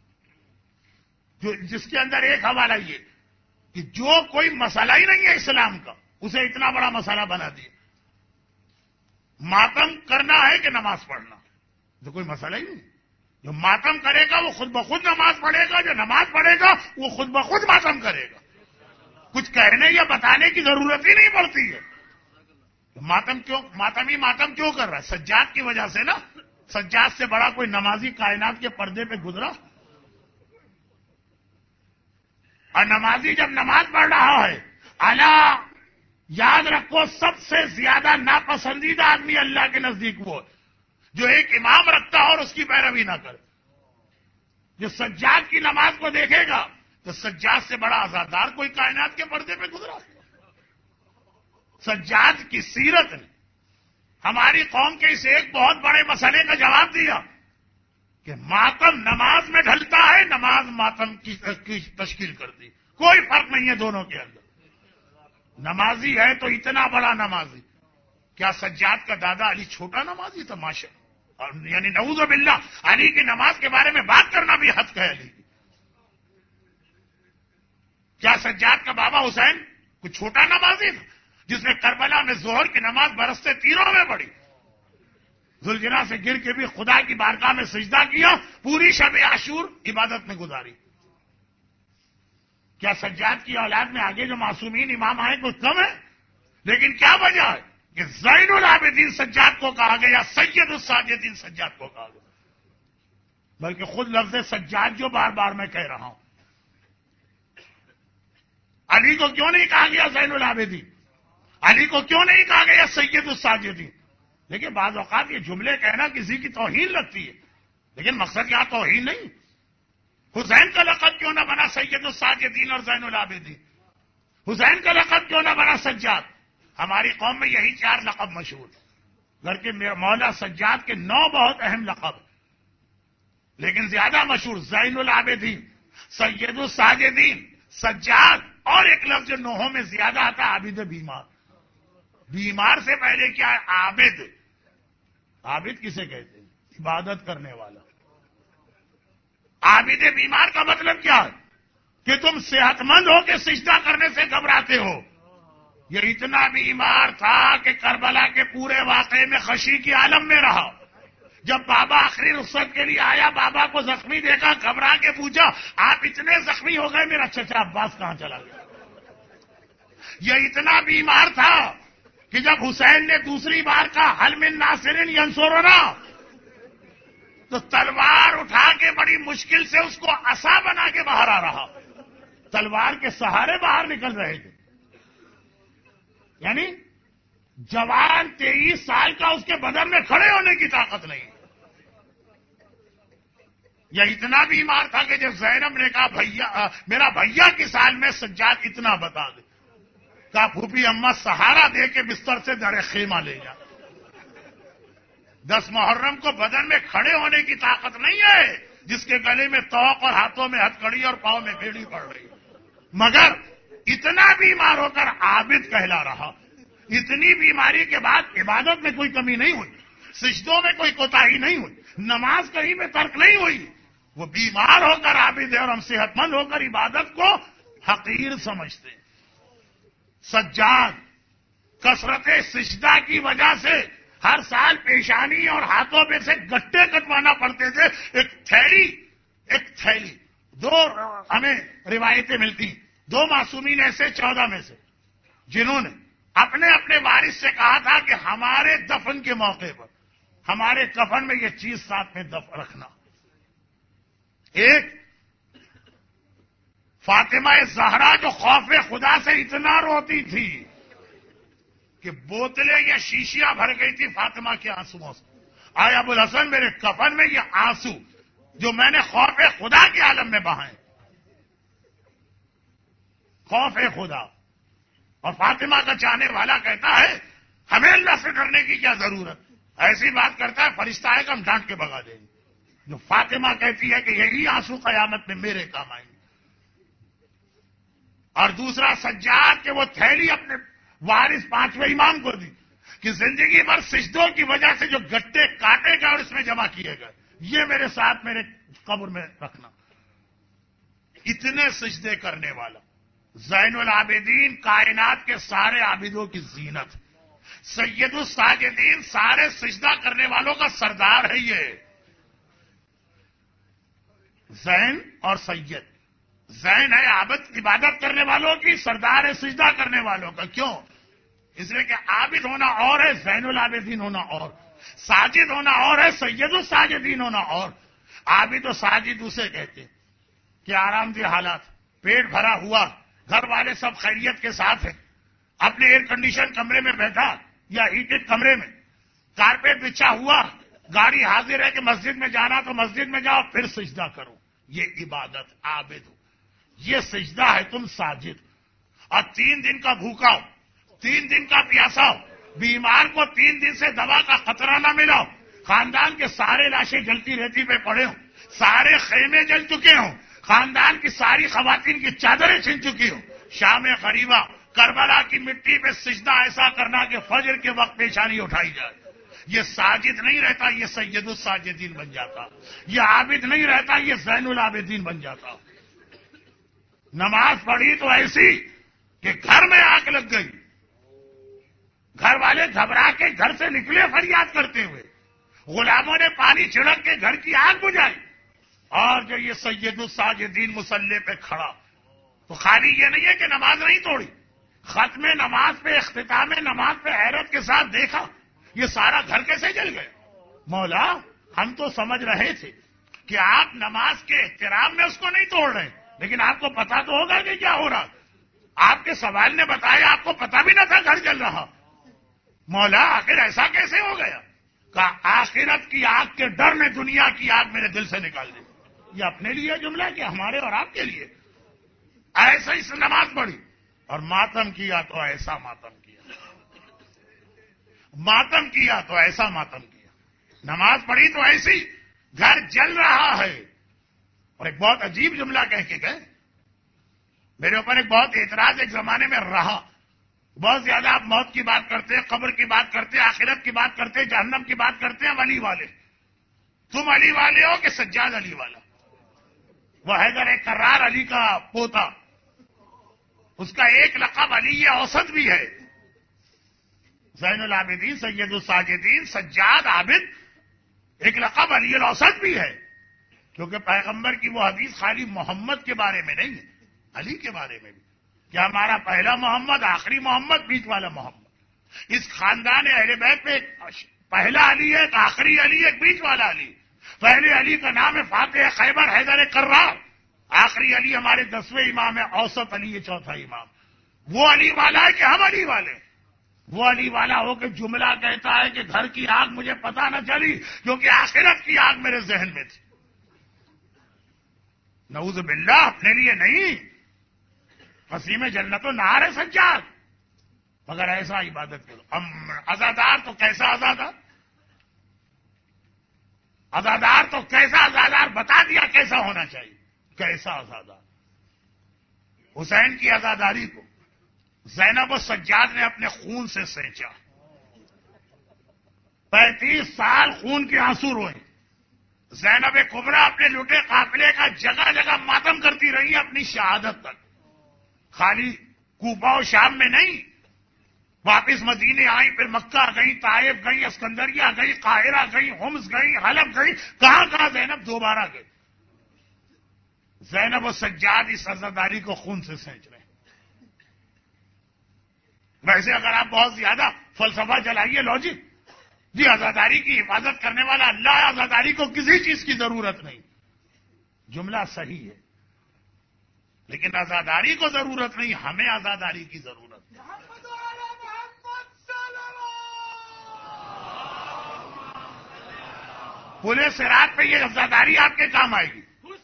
جو جس کے اندر ایک حوالہ یہ کہ جو کوئی مسئلہ ہی نہیں ہے اسلام کا اسے اتنا بڑا مسئلہ بنا دیا. ماتم کرنا ہے کہ نماز پڑھنا، تو کوئی مسئلہ ہی نہیں. جو ماتم کرے گا وہ خود بخود نماز پڑھے گا، جو نماز پڑھے گا وہ خود بخود ماتم کرے گا. کچھ کہنے یا بتانے کی ضرورت ہی نہیں پڑتی ہے. ماتم کیوں ماتم ہی ماتم کیوں کر رہا ہے؟ سجاد کی وجہ سے نا. سجاد سے بڑا کوئی نمازی کائنات کے پردے پہ گزرا؟ اور نمازی جب نماز پڑھ رہا ہے، اعلیٰ یاد رکھو سب سے زیادہ ناپسندیدہ آدمی اللہ کے نزدیک وہ ہے جو ایک امام رکھتا اور اس کی پیروی نہ کرے. جو سجاد کی نماز کو دیکھے گا تو سجاد سے بڑا آزادار کوئی کائنات کے پردے پہ گزرا. سجاد کی سیرت نے ہماری قوم کے اس ایک بہت بڑے مسئلے کا جواب دیا کہ ماتم نماز میں ڈھلتا ہے، نماز ماتم کی تشکیل کرتی. کوئی فرق نہیں ہے دونوں کے اندر. نمازی ہے تو اتنا بڑا نمازی. کیا سجاد کا دادا علی چھوٹا نمازی تھا؟ ماشاء اللہ. یعنی نعوذ باللہ علی کی نماز کے بارے میں بات کرنا بھی حد ہے علی کی. کیا سجاد کا بابا حسین کوئی چھوٹا نمازی تھا جس نے کربلا میں ظہر کی نماز برستے تیروں میں پڑھی، زلجنا سے گر کے بھی خدا کی بارگاہ میں سجدہ کیا، پوری شب عاشور عبادت میں گزاری؟ کیا سجاد کی اولاد میں آگے جو معصومین امام آئے کچھ کم ہے؟ لیکن کیا وجہ ہے کہ زین العابدین سجاد کو کہا گیا، سید الساجدین سجاد کو کہا گیا؟ بلکہ خود لفظ سجاد جو بار بار میں کہہ رہا ہوں، علی کو کیوں نہیں کہا گیا زین العابدین؟ علی کو کیوں نہیں کہا گیا سید الساجدین؟ لیکن بعض اوقات یہ جملے کہنا کسی کی توہین لگتی ہے، لیکن مقصد یہاں توہین نہیں. حسین کا لقب کیوں نہ بنا سید الساجدین اور زین العابدین؟ حسین کا لقب کیوں نہ بنا سجاد؟ ہماری قوم میں یہی چار لقب مشہور. گھر کے مولا سجاد کے نو بہت اہم لقب، لیکن زیادہ مشہور زین العابدین، سید الساجدین، سجاد، اور ایک لفظ جو نوحوں میں زیادہ آتا ہے عابد بیمار. بیمار سے پہلے کیا ہے؟ عابد. عابد کسے کہتے ہیں؟ عبادت کرنے والا. عابد بیمار کا مطلب کیا ہے؟ کہ تم صحت مند ہو کے سجدہ کرنے سے گھبراتے ہو. یہ اتنا بیمار تھا کہ کربلا کے پورے واقعے میں خشی کی عالم میں رہا. جب بابا آخری رخصت کے لیے آیا، بابا کو زخمی دیکھا، گھبرا کے پوچھا آپ اتنے زخمی ہو گئے، میرا چچا عباس کہاں چلا گیا؟ یہ اتنا بیمار تھا کہ کہ جب حسین نے دوسری بار کہا حل من ناصرین ینصرنا، تو تلوار اٹھا کے بڑی مشکل سے اس کو عصا بنا کے باہر آ رہا، تلوار کے سہارے باہر نکل رہے تھے. یعنی جوان تیئیس سال کا اس کے بدن میں کھڑے ہونے کی طاقت نہیں. یا اتنا بیمار تھا کہ جب زینب نے کہا بھیا میرا بھیا کی سال میں سجاد اتنا بتا دے، کہا پھوپھی اماں سہارا دے کے بستر سے در خیمہ لے جا. دس محرم کو بدن میں کھڑے ہونے کی طاقت نہیں ہے، جس کے گلے میں توق اور ہاتھوں میں ہتھکڑی اور پاؤں میں بیڑی پڑ رہی ہے، مگر اتنا بیمار ہو کر عابد کہلا رہا. اتنی بیماری کے بعد عبادت میں کوئی کمی نہیں ہوئی، سجدوں میں کوئی کوتاہی نہیں ہوئی، نماز کہیں میں ترک نہیں ہوئی. وہ بیمار ہو کر عابد ہے اور ہم صحت مند ہو کر عبادت کو حقیر سمجھتے. سجاد کثرت سجدہ کی وجہ سے ہر سال پیشانی اور ہاتھوں میں سے گٹے کٹوانا پڑتے تھے. ایک تھیلی ایک تھیلی دو ہمیں روایتیں ملتی، دو معصومین ایسے چودہ میں سے جنہوں نے اپنے اپنے وارث سے کہا تھا کہ ہمارے دفن کے موقع پر ہمارے کفن میں یہ چیز ساتھ میں دفن رکھنا. ایک فاطمہ زہرا جو خوف خدا سے اتنا روتی تھی کہ بوتلیں یا شیشیاں بھر گئی تھی فاطمہ کے آنسوؤں سے. آئے ابو الحسن میرے کفن میں یہ آنسو جو میں نے خوف خدا کے عالم میں بہائے، خوف خدا. اور فاطمہ کا چاہنے والا کہتا ہے ہمیں اللہ سے ڈرنے کی کیا ضرورت، ایسی بات کرتا ہے فرشتہ ہے کہ ہم ڈانٹ کے بھگا دیں گے. جو فاطمہ کہتی ہے کہ یہی آنسو قیامت میں میرے کام آئیں گے. اور دوسرا سجاد کہ وہ تھیلی اپنے وارث پانچویں امام کو دی کہ زندگی بھر سجدوں کی وجہ سے جو گٹے کاٹے گئے اور اس میں جمع کیے گئے یہ میرے ساتھ میرے قبر میں رکھنا. اتنے سجدے کرنے والا زین العابدین، کائنات کے سارے عابدوں کی زینت، سید الساجدین، سارے سجدہ کرنے والوں کا سردار ہے. یہ زین اور سید، زین ہے عابد عبادت کرنے والوں کی، سردار ہے سجدہ کرنے والوں کا. کیوں؟ اس لیے کہ عابد ہونا اور ہے، زین العابدین ہونا اور، ساجد ہونا اور ہے، سید الساجدین ہونا اور. عابد و ساجد اسے کہتے کہ آرام دہ حالات، پیٹ بھرا ہوا، گھر والے سب خیریت کے ساتھ ہیں، اپنے ایئر کنڈیشن کمرے میں بیٹھا یا ہیٹڈ کمرے میں، کارپیٹ بچھا ہوا، گاڑی حاضر ہے کہ مسجد میں جانا تو مسجد میں جاؤ پھر سجدہ کرو. یہ عبادت عابد ہو. یہ سجدہ ہے تم ساجد. اور تین دن کا بھوکا ہو، تین دن کا پیاسا ہو، بیمار کو تین دن سے دوا کا خطرہ نہ ملا ہو، خاندان کے سارے لاشیں جلتی رہتی پہ پڑے ہوں، سارے خیمے جل چکے ہوں، خاندان کی ساری خواتین کی چادریں چھن چکی ہوں، شام غریبہ کربلا کی مٹی پہ سجدہ ایسا کرنا کہ فجر کے وقت پیشانی اٹھائی جائے. یہ ساجد نہیں رہتا، یہ سید الساجدین بن جاتا. یہ عابد نہیں رہتا، یہ زین العابدین بن جاتا. نماز پڑھی تو ایسی کہ گھر میں آگ لگ گئی، گھر والے گھبرا کے گھر سے نکلے فریاد کرتے ہوئے، غلاموں نے پانی چھڑک کے گھر کی آگ بجھائی. اور جو یہ سید الساجدین مصلی پہ کھڑا تو خالی یہ نہیں ہے کہ نماز نہیں توڑی، ختم نماز پہ، اختتام نماز پہ حیرت کے ساتھ دیکھا یہ سارا گھر کیسے جل گیا. مولا ہم تو سمجھ رہے تھے کہ آپ نماز کے احترام میں اس کو نہیں توڑ رہے، لیکن آپ کو پتا تو ہوگا کہ کیا ہو رہا. آپ کے سوال نے بتایا آپ کو پتا بھی نہ تھا گھر جل رہا. مولا آخر ایسا کیسے ہو گیا؟ کہ آخرت کی آگ کے ڈر نے دنیا کی آگ میرے دل سے نکال دی. یہ اپنے لیے جملہ کہ ہمارے اور آپ کے لیے. ایسا اس نماز پڑھی اور ماتم کیا تو ایسا ماتم کیا، ماتم کیا تو ایسا ماتم کیا. نماز پڑھی تو ایسی گھر جل رہا ہے. اور ایک بہت عجیب جملہ کہہ کے گئے، میرے اوپر ایک بہت اعتراض ایک زمانے میں رہا. بہت زیادہ آپ موت کی بات کرتے ہیں، قبر کی بات کرتے ہیں، آخرت کی بات کرتے ہیں، جہنم کی بات کرتے ہیں. ولی والے تم علی والے ہو کہ سجاد علی والا؟ وہ حیدر کرار علی کا پوتا، اس کا ایک لقب علی اوسط بھی ہے. زین العابدین، سید الساجدین، سجاد، عابد، ایک لقب علی الاوسط بھی ہے. کیونکہ پیغمبر کی وہ حدیث خالی محمد کے بارے میں نہیں ہے، علی کے بارے میں بھی، کہ ہمارا پہلا محمد، آخری محمد، بیچ والا محمد. اس خاندان اہل بیت میں ایک پہلا علی ہے، ایک آخری علی ہے، ایک بیچ والا علی۔ پہلے علی کا نام ہے فاتح خیبر حیدر کرار، آخری علی ہمارے دسویں امام ہے، اوسط علی ہے چوتھا امام۔ وہ علی والا ہے کہ ہم علی والے؟ وہ علی والا ہو کہ جملہ کہتا ہے کہ گھر کی آگ مجھے پتہ نہ چلی کیونکہ آخرت کی آگ میرے ذہن میں تھی۔ نعوذ باللہ، اپنے لیے نہیں، وسیم جنت و نہار ہے سجاد، مگر ایسا عبادت کرو۔ ازادار تو کیسا ازادار، ازادار تو کیسا ازادار، بتا دیا کیسا ہونا چاہیے، کیسا ازادار۔ حسین کی ازاداری کو زینب و سجاد نے اپنے خون سے سینچا، پینتیس سال خون کے آنسو روئے۔ زینب کبریٰ اپنے لٹے قافلے کا جگہ جگہ ماتم کرتی رہی اپنی شہادت تک، خالی کوفہ و شام میں نہیں، واپس مدینے آئی، پھر مکہ گئی، طائف گئی، اسکندریہ گئی، قاہرہ گئی، حمص گئی، حلب گئی، کہاں کہاں زینب دوبارہ گئی۔ زینب و سجاد اس عزاداری کو خون سے سینچ رہے ہیں۔ ویسے اگر آپ بہت زیادہ فلسفہ چلائیے، لاجک، جی آزاداری کی حفاظت کرنے والا اللہ ہے، آزاداری کو کسی چیز کی ضرورت نہیں، جملہ صحیح ہے، لیکن آزاداری کو ضرورت نہیں، ہمیں آزاداری کی ضرورت ہے۔ پورے صراط پہ یہ آزاداری آپ کے کام آئے گی۔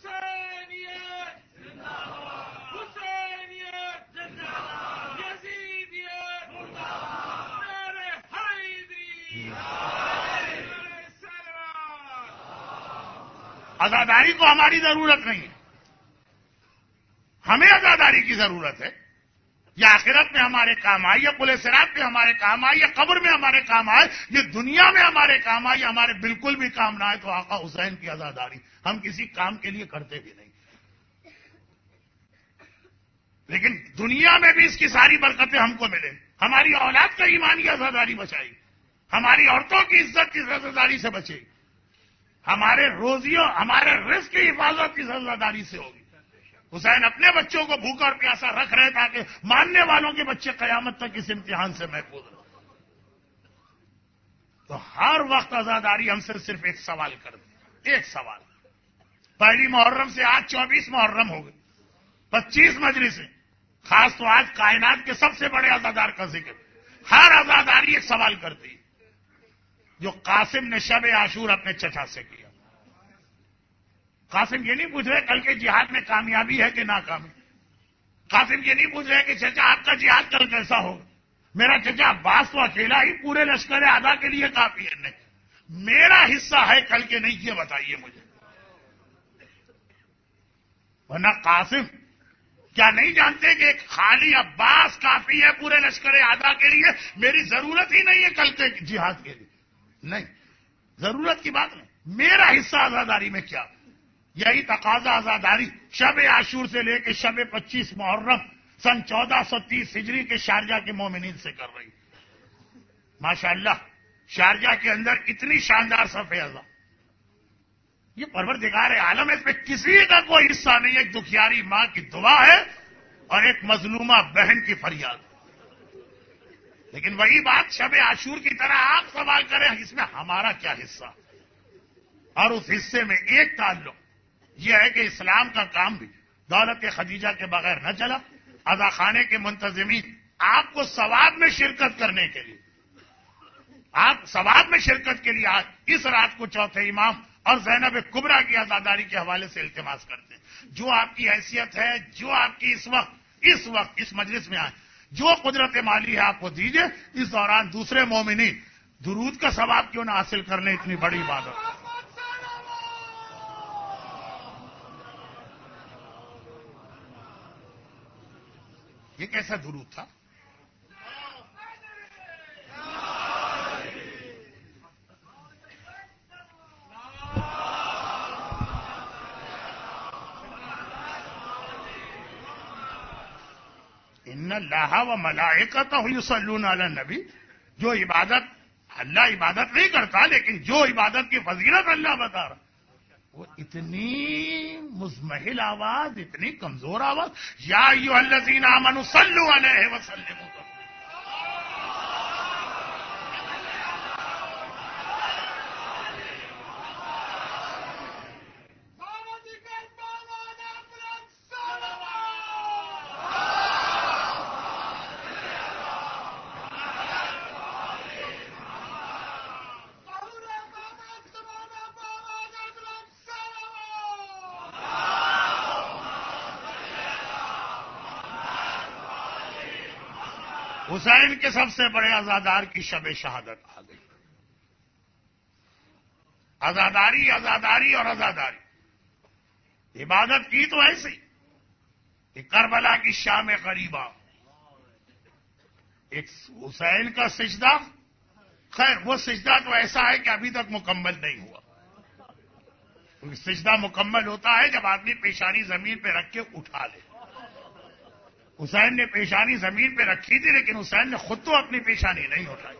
آزاداری کو ہماری ضرورت نہیں ہے، ہمیں آزاداری کی ضرورت ہے۔ یہ آخرت میں ہمارے کام آئے، یا پل صراط میں ہمارے کام آئے، یا قبر میں ہمارے کام آئے، یہ دنیا میں ہمارے کام آئے، ہمارے بالکل بھی کام نہ آئے تو آقا حسین کی آزاداری ہم کسی کام کے لیے کرتے بھی نہیں، لیکن دنیا میں بھی اس کی ساری برکتیں ہم کو ملیں، ہماری اولاد کا ایمان کی آزاداری بچائے گی، ہماری عورتوں کی عزت کی آزاداری سے بچے گی، ہمارے روزیوں ہمارے رزق کی حفاظت کی آزاداری سے ہوگی۔ حسین اپنے بچوں کو بھوکا اور پیاسا رکھ رہے تاکہ ماننے والوں کے بچے قیامت تک اس امتحان سے محفوظ رہیں۔ تو ہر وقت آزاداری ہم سے صرف ایک سوال کر دے، ایک سوال، پہلی محرم سے آج چوبیس محرم ہو گئی، پچیس مجلسیں، خاص تو آج کائنات کے سب سے بڑے آزادار کا ذکر، ہر آزاداری ایک سوال کرتی ہے، جو قاسم نے شب عاشور اپنے چچا سے کیا۔ قاسم یہ نہیں پوچھ رہے کل کے جہاد میں کامیابی ہے کہ ناکامی، قاسم یہ نہیں پوچھ رہے کہ چچا آپ کا جہاد کل کیسا ہوگا، میرا چچا عباس تو اکیلا ہی پورے لشکر ادا کے لیے کافی ہے، نہیں میرا حصہ ہے کل کے نہیں، یہ بتائیے مجھے۔ ورنہ قاسم کیا نہیں جانتے کہ ایک خالی عباس کافی ہے پورے لشکر ادا کے لیے، میری ضرورت ہی نہیں ہے کل کے جہاد کے لیے، نہیں ضرورت کی بات نہیں، میرا حصہ آزاداری میں کیا؟ یہی تقاضا آزاداری شب عاشور سے لے کے شب پچیس محرم سن چودہ سو تیس ہجری کے شارجہ کے مومنین سے کر رہی۔ ماشاءاللہ شارجہ کے اندر اتنی شاندار صف اعضا، یہ پروردگار عالم ہے، اس میں کسی کا کوئی حصہ نہیں ہے، ایک دکھیاری ماں کی دعا ہے اور ایک مظلومہ بہن کی فریاد، لیکن وہی بات شب عاشور کی طرح آپ سوال کریں اس میں ہمارا کیا حصہ، اور اس حصے میں ایک تعلق یہ ہے کہ اسلام کا کام بھی دولت خدیجہ کے بغیر نہ چلا۔ اذا خانے کے منتظمین آپ کو ثواب میں شرکت کرنے کے لیے، آپ ثواب میں شرکت کے لیے آج اس رات کو چوتھے امام اور زینب کبریٰ کی آزاداری کے حوالے سے التماس کرتے ہیں، جو آپ کی حیثیت ہے، جو آپ کی اس وقت اس وقت اس مجلس میں آئے، جو قدرت مالی ہے آپ کو دیجیے، اس دوران دوسرے مومنین درود کا ثواب کیوں نہ حاصل کر لیں، اتنی بڑی عبادت۔ یہ کیسا درود تھا؟ ان اللہ و ملائکتہ یصلون علی النبی، جو عبادت اللہ عبادت نہیں کرتا لیکن جو عبادت کی فضیلت اللہ بتا رہا، وہ اتنی مزمحل آواز، اتنی کمزور آواز، یا ایھا الذین آمنوا صلوا علیہ وسلموا، حسین کے سب سے بڑے عزادار کی شب شہادت آ گئی. عزاداری عزاداری اور عزاداری عبادت کی تو ایسی کہ کربلا کی شام قریبا ایک حسین کا سجدہ. خیر وہ سجدہ تو ایسا ہے کہ ابھی تک مکمل نہیں ہوا. کیونکہ سجدہ مکمل ہوتا ہے جب آدمی پیشانی زمین پہ رکھ کے اٹھا لے. حسین نے پیشانی زمین پہ رکھی تھی لیکن حسین نے خود تو اپنی پیشانی نہیں اٹھائی.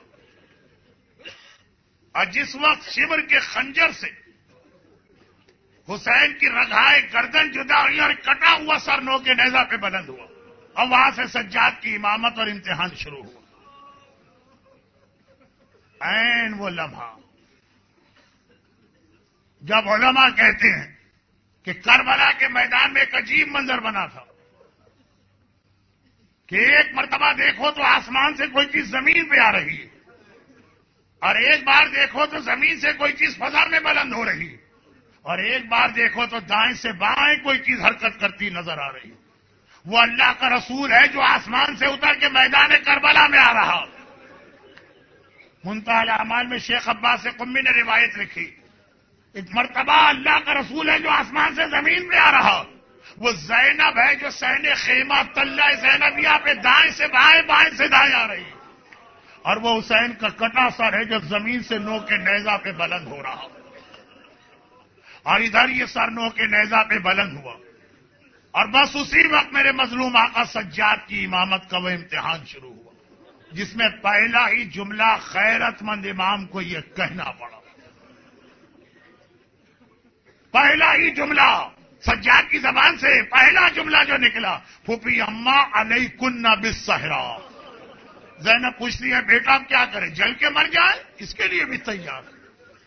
اور جس وقت شبر کے خنجر سے حسین کی رگائے گردن جدا ہوئی اور کٹا ہوا سر نو کے نیزہ پہ بلند ہوا اور وہاں سے سجاد کی امامت اور امتحان شروع ہوا. عین وہ لمحہ جب علماء کہتے ہیں کہ کربلا کے میدان میں ایک عجیب منظر بنا تھا کہ ایک مرتبہ دیکھو تو آسمان سے کوئی چیز زمین پہ آ رہی ہے اور ایک بار دیکھو تو زمین سے کوئی چیز فضا میں بلند ہو رہی ہے اور ایک بار دیکھو تو دائیں سے بائیں کوئی چیز حرکت کرتی نظر آ رہی ہے. وہ اللہ کا رسول ہے جو آسمان سے اتر کے میدان کربلا میں آ رہا. منتہی الاعمال میں شیخ عباس قمی نے روایت لکھی ایک مرتبہ اللہ کا رسول ہے جو آسمان سے زمین پہ آ رہا. وہ زینب ہے جو سین خیمہ تلہ زینبیہ پہ دائیں سے بائیں بائیں سے دائیں آ رہی اور وہ حسین کا کٹا سر ہے جو زمین سے نو کے نیزہ پہ بلند ہو رہا اور ادھر یہ سر نو کے نیزہ پہ بلند ہوا اور بس اسی وقت میرے مظلوم آقا سجاد کی امامت کا وہ امتحان شروع ہوا جس میں پہلا ہی جملہ غیرت مند امام کو یہ کہنا پڑا. پہلا ہی جملہ سجاد کی زبان سے پہلا جملہ جو نکلا پھوپھی اماں علیکن بالصحرا. زینب پوچھتی ہے بیٹا اب کیا کرے جل کے مر جائے اس کے لیے بھی تیار ہے.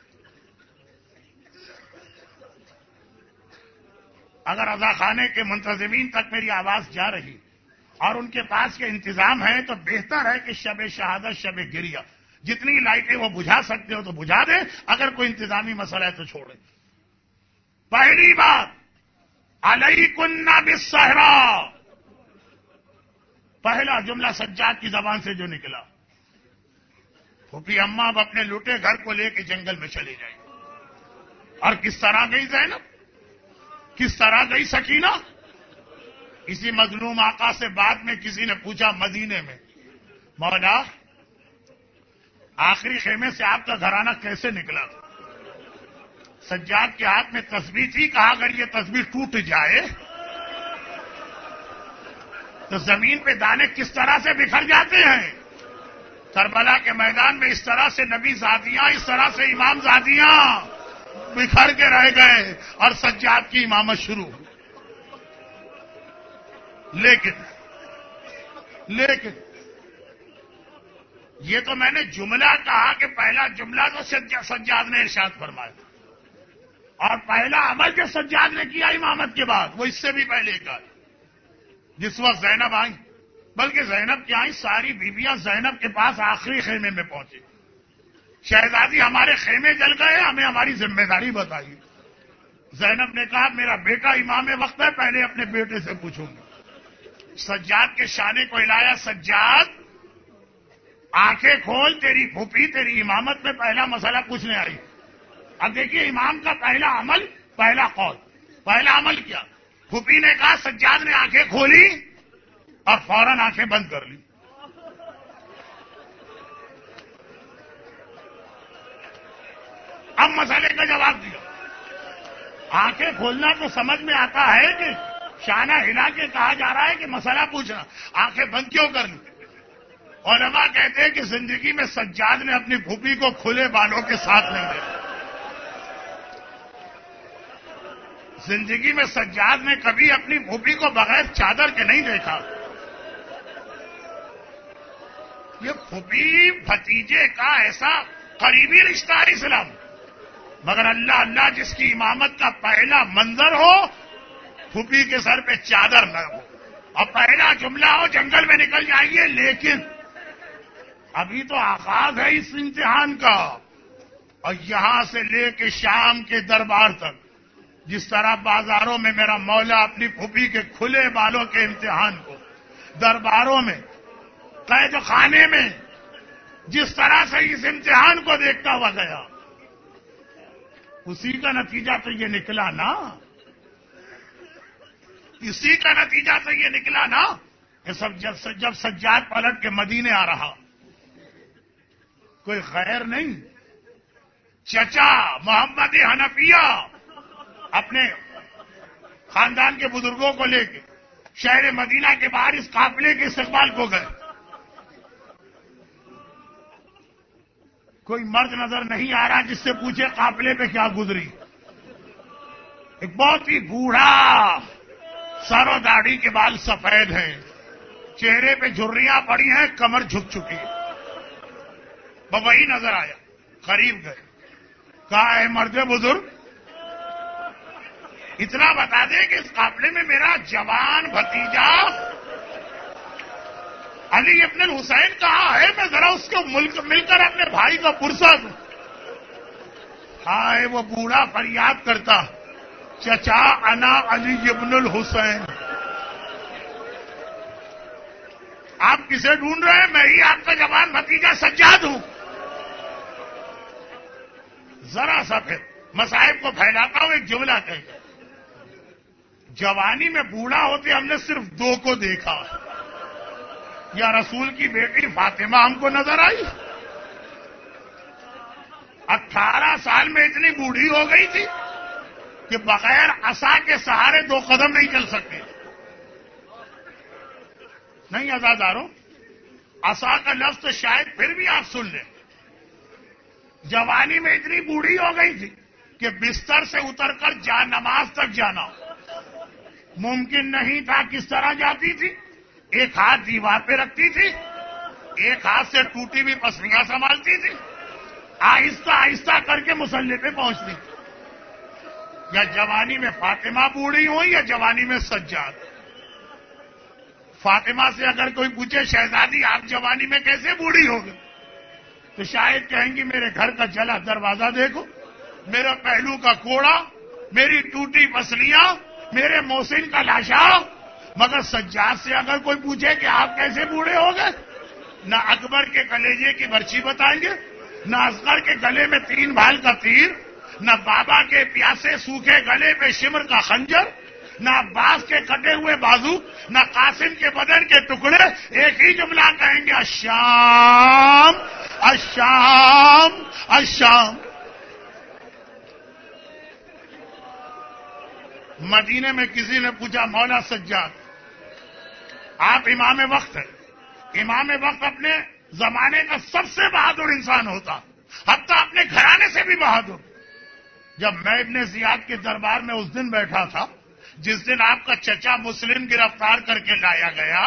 اگر رضا خانے کے منتظمین تک میری آواز جا رہی اور ان کے پاس کے انتظام ہے تو بہتر ہے کہ شب شہادت شب گریہ جتنی لائٹیں وہ بجھا سکتے ہو تو بجھا دیں. اگر کوئی انتظامی مسئلہ ہے تو چھوڑیں. پہلی بات علیکن بالصحرا پہلا جملہ سجاد کی زبان سے جو نکلا پھوپھی اماں اب اپنے لوٹے گھر کو لے کے جنگل میں چلی جائیں. اور کس طرح گئی زینب کس طرح گئی سکینہ. اسی مظلوم آقا سے بعد میں کسی نے پوچھا مدینے میں مولا آخری خیمے سے آپ کا گھرانہ کیسے نکلا. سجاد کے ہاتھ میں تسبیح تھی. کہا اگر یہ تسبیح ٹوٹ جائے تو زمین پہ دانے کس طرح سے بکھر جاتے ہیں. کربلا کے میدان میں اس طرح سے نبی زادیاں اس طرح سے امام زادیاں بکھر کے رہ گئے اور سجاد کی امامت شروع ہوئی. لیکن لیکن یہ تو میں نے جملہ کہا کہ پہلا جملہ تو سجاد نے ارشاد فرمایا اور پہلا عمل جو سجاد نے کیا امامت کے بعد وہ اس سے بھی پہلے کا. جس وقت زینب آئی بلکہ زینب کی آئی ساری بیویاں زینب کے پاس آخری خیمے میں پہنچی. شہزادی ہمارے خیمے جل گئے ہمیں ہماری ذمہ داری بتائیے. زینب نے کہا میرا بیٹا امام وقت ہے پہلے اپنے بیٹے سے پوچھوں گی. سجاد کے شانے کو ہلایا. سجاد آنکھیں کھول تیری پھوپھی تیری امامت میں پہلا مسئلہ پوچھنے آئی. اب دیکھیے امام کا پہلا عمل پہلا قول پہلا عمل کیا. پھوپھی نے کہا سجاد نے آنکھیں کھولی اور فوراً آنکھیں بند کر لی. اب مسئلے کا جواب دیا. آنکھیں کھولنا تو سمجھ میں آتا ہے کہ شانہ ہلا کے کہا جا رہا ہے کہ مسئلہ پوچھنا. آنکھیں بند کیوں کر لی؟ علماء کہتے ہیں کہ زندگی میں سجاد نے اپنی پھوپھی کو کھلے بالوں کے ساتھ نہیں دیکھا. زندگی میں سجاد نے کبھی اپنی پھوپھی کو بغیر چادر کے نہیں دیکھا. یہ پھوپھی بھتیجے کا ایسا قریبی رشتہ ہے اسلام. مگر اللہ اللہ جس کی امامت کا پہلا منظر ہو پھوپھی کے سر پہ چادر نہ ہو اور پہلا جملہ ہو جنگل میں نکل جائیے. لیکن ابھی تو آغاز ہے اس امتحان کا اور یہاں سے لے کے شام کے دربار تک جس طرح بازاروں میں میرا مولا اپنی پھوپھی کے کھلے بالوں کے امتحان کو درباروں میں قید خانے میں جس طرح سے اس امتحان کو دیکھتا ہوا گیا، اسی کا نتیجہ تو یہ نکلا نا اسی کا نتیجہ تو یہ نکلا نا کہ سب جب جب سجاد پلٹ کے مدینے آ رہا، کوئی خیر نہیں، چچا محمد حنفیہ اپنے خاندان کے بزرگوں کو لے کے شہر مدینہ کے باہر اس قافلے کے استقبال کو گئے. کوئی مرد نظر نہیں آ رہا جس سے پوچھے قافلے پہ کیا گزری. ایک بہت ہی بوڑھا، سر و داڑھی کے بال سفید ہیں، چہرے پہ جھریاں پڑی ہیں، کمر جھک چکی ہے. وہی نظر آیا، قریب گئے، کہا ہے مرد بزرگ اتنا بتا دے کہ اس قافلے میں میرا جوان بھتیجا علی ابن الحسین کہاں ہے، میں ذرا اس کو ملک مل کر اپنے بھائی کا پرسہ دوں. ہائے وہ بوڑھا فریاد کرتا، چچا انا علی ابن الحسین. آپ کسے ڈھونڈ رہے ہیں؟ میں ہی آپ کا جوان بھتیجا سجاد ہوں. ذرا سا پھر مصائب کو پھیلاتا ہوں، ایک جملہ کہہ گا، جوانی میں بوڑھا ہوتے ہم نے صرف دو کو دیکھا، یا رسول کی بیٹی فاطمہ ہم کو نظر آئی، اٹھارہ سال میں اتنی بوڑھی ہو گئی تھی کہ بغیر عصا کے سہارے دو قدم نہیں چل سکتی. نہیں عزاداروں، عصا کا لفظ تو شاید پھر بھی آپ سن لیں. جوانی میں اتنی بوڑھی ہو گئی تھی کہ بستر سے اتر کر جا نماز تک جانا ممکن نہیں تھا. کس طرح جاتی تھی؟ ایک ہاتھ دیوار پہ رکھتی تھی، ایک ہاتھ سے ٹوٹی ہوئی پسلیاں سنبھالتی تھی، آہستہ آہستہ کر کے مصلی پہ پہنچتی. یا جوانی میں فاطمہ بوڑھی ہوئی یا جوانی میں سجاد. فاطمہ سے اگر کوئی پوچھے شہزادی آپ جوانی میں کیسے بوڑھی ہو گئی، تو شاید کہیں گی میرے گھر کا جلا دروازہ دیکھو، میرا پہلو کا کوڑا، میری ٹوٹی پسلیاں، میرے محسن کا لاشا. مگر سجاد سے اگر کوئی پوچھے کہ آپ کیسے بوڑھے ہو گئے، نہ اکبر کے کلیجے کی برچی بتائیں گے، نہ اصغر کے گلے میں تین بھال کا تیر، نہ بابا کے پیاسے سوکھے گلے پہ شمر کا خنجر، نہ عباس کے کٹے ہوئے بازو، نہ قاسم کے بدن کے ٹکڑے. ایک ہی جملہ کہیں گے، الشام الشام الشام. مدینے میں کسی نے پوچھا مولا سجاد آپ امام وقت ہیں. امام وقت اپنے زمانے کا سب سے بہادر انسان ہوتا، حتیٰ اپنے گھرانے سے بھی بہادر. جب میں ابن زیاد کے دربار میں اس دن بیٹھا تھا جس دن آپ کا چچا مسلم گرفتار کر کے لایا گیا،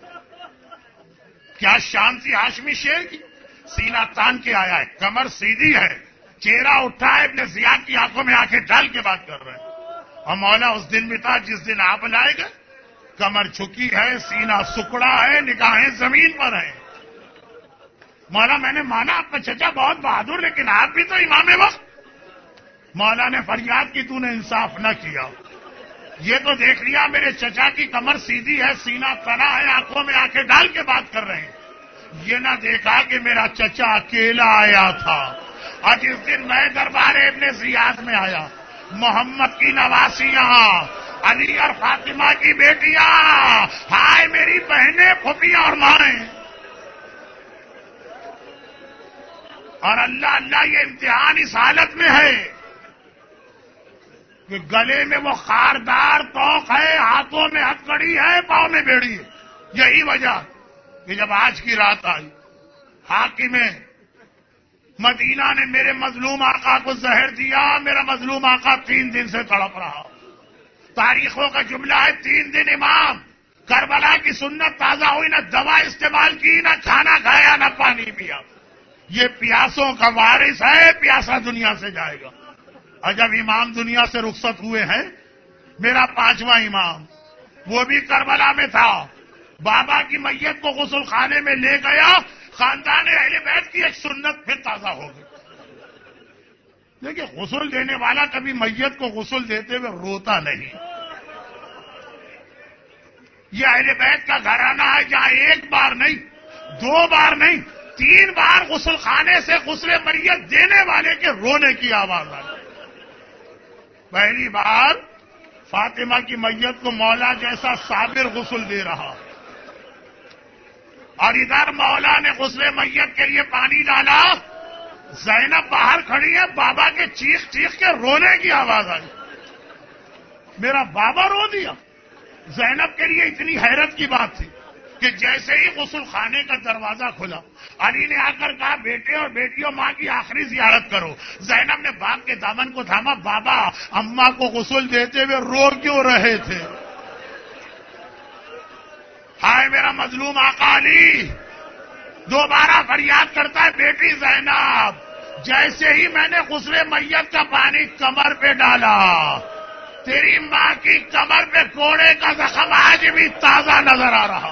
کیا شان تھی ہاشمی شیر کی. سینہ تان کے آیا ہے، کمر سیدھی ہے، چہرہ اٹھا ہے، ابن زیاد کی آنکھوں میں آنکھیں ڈال کے بات کر رہے ہیں. اور مولا اس دن بھی تھا جس دن آپ لائے گئے، کمر جھکی ہے، سینہ سکڑا ہے، نگاہیں زمین پر ہیں. مولا میں نے مانا آپ کا چچا بہت بہادر، لیکن آپ بھی تو امام وقت. مولا نے فریاد کی تو نے انصاف نہ کیا. یہ تو دیکھ لیا میرے چچا کی کمر سیدھی ہے، سینہ تنا ہے، آنکھوں میں آنکھیں ڈال کے بات کر رہے ہیں. یہ نہ دیکھا کہ میرا چچا اکیلا آیا تھا. اور جس دن میں دربار ابن زیاد میں آیا، محمد کی نواسیاں، علی اور فاطمہ کی بیٹیاں، ہائے میری بہنیں، پھوپھیاں اور مائیں. اور اللہ اللہ یہ امتحان اس حالت میں ہے کہ گلے میں وہ خاردار توق ہے، ہاتھوں میں ہتکڑی ہے، پاؤں میں بیڑی ہے. یہی وجہ کہ جب آج کی رات آئی، حاکم مدینہ نے میرے مظلوم آقا کو زہر دیا. میرا مظلوم آقا تین دن سے تڑپ رہا. تاریخوں کا جملہ ہے، تین دن امام کربلا کی سنت تازہ ہوئی، نہ دوا استعمال کی، نہ کھانا کھایا، نہ پانی پیا. یہ پیاسوں کا وارث ہے، پیاسا دنیا سے جائے گا. اور جب امام دنیا سے رخصت ہوئے ہیں، میرا پانچواں امام وہ بھی کربلا میں تھا، بابا کی میت کو غسل خانے میں لے گیا. خاندان اہل بیت کی ایک سنت پھر تازہ ہو گئی. دیکھیے غسل دینے والا کبھی میت کو غسل دیتے ہوئے روتا نہیں. یہ اہل بیت کا گھرانہ ہے جہاں ایک بار نہیں دو بار نہیں، تین بار غسل خانے سے غسل میت دینے والے کے رونے کی آواز آئی۔ پہلی بار فاطمہ کی میت کو مولا جیسا صابر غسل دے رہا، اور ادھر مولا نے غسل میت کے لیے پانی ڈالا، زینب باہر کھڑی ہے، بابا کے چیخ چیخ کے رونے کی آواز آئی۔ میرا بابا رو دیا۔ زینب کے لیے اتنی حیرت کی بات تھی کہ جیسے ہی غسل خانے کا دروازہ کھلا، علی نے آ کر کہا بیٹے اور بیٹیوں ماں کی آخری زیارت کرو۔ زینب نے باپ کے دامن کو تھاما، بابا اماں کو غسل دیتے ہوئے رو کیوں رہے تھے؟ ہائے میرا مظلوم آقا علی، دوبارہ فریاد کرتا ہے، بیٹی زینب جیسے ہی میں نے غسل میت کا پانی کمر پہ ڈالا، تیری ماں کی کمر پہ کوڑے کا زخم آج بھی تازہ نظر آ رہا۔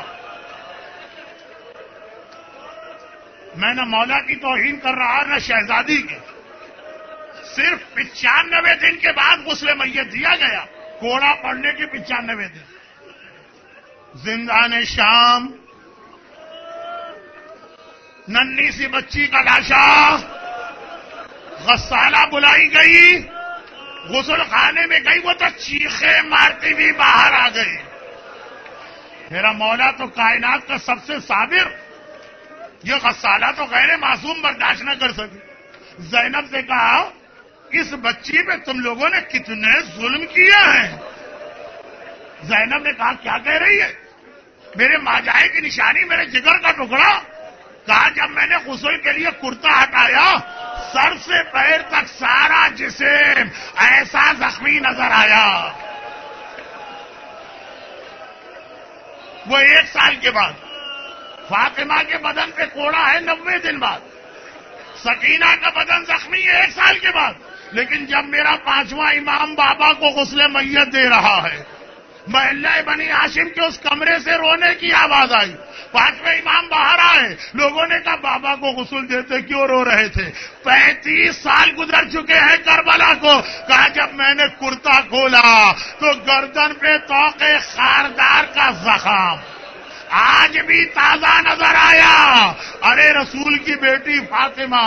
میں نہ مولا کی توہین کر رہا نہ شہزادی کی، صرف پچانوے دن کے بعد غسل میت دیا گیا، کوڑا پڑنے کے پچانوے دن۔ زندان شام، ننھی سی بچی کا لاشا، غسالہ بلائی گئی، غسل خانے میں گئی، وہ تو چیخے مارتی ہوئی باہر آ گئی۔ میرا مولا تو کائنات کا سب سے صابر، یہ غسالہ تو غیر معصوم برداشت نہ کر سکی۔ زینب سے کہا اس بچی پہ تم لوگوں نے کتنے ظلم کیے ہیں؟ زینب نے کہا کیا کہہ رہی ہے؟ میرے ماجائے کی نشانی، میرے جگر کا ٹکڑا۔ کہا جب میں نے غسل کے لیے کرتا ہٹایا، سر سے پیر تک سارا جسم ایسا زخمی نظر آیا۔ وہ ایک سال کے بعد فاطمہ کے بدن پہ کوڑا ہے، نوے دن بعد سکینہ کا بدن زخمی ہے ایک سال کے بعد۔ لیکن جب میرا پانچواں امام بابا کو غسل میت دے رہا ہے، محلہ بنی ہاشم کے اس کمرے سے رونے کی آواز آئی۔ پانچویں امام باہر آئے، لوگوں نے کہا بابا کو غسل دیتے کیوں رو رہے تھے؟ پینتیس سال گزر چکے ہیں کربلا کو۔ کہا جب میں نے کرتا کھولا تو گردن پہ طوق خاردار کا زخم آج بھی تازہ نظر آیا۔ ارے رسول کی بیٹی فاطمہ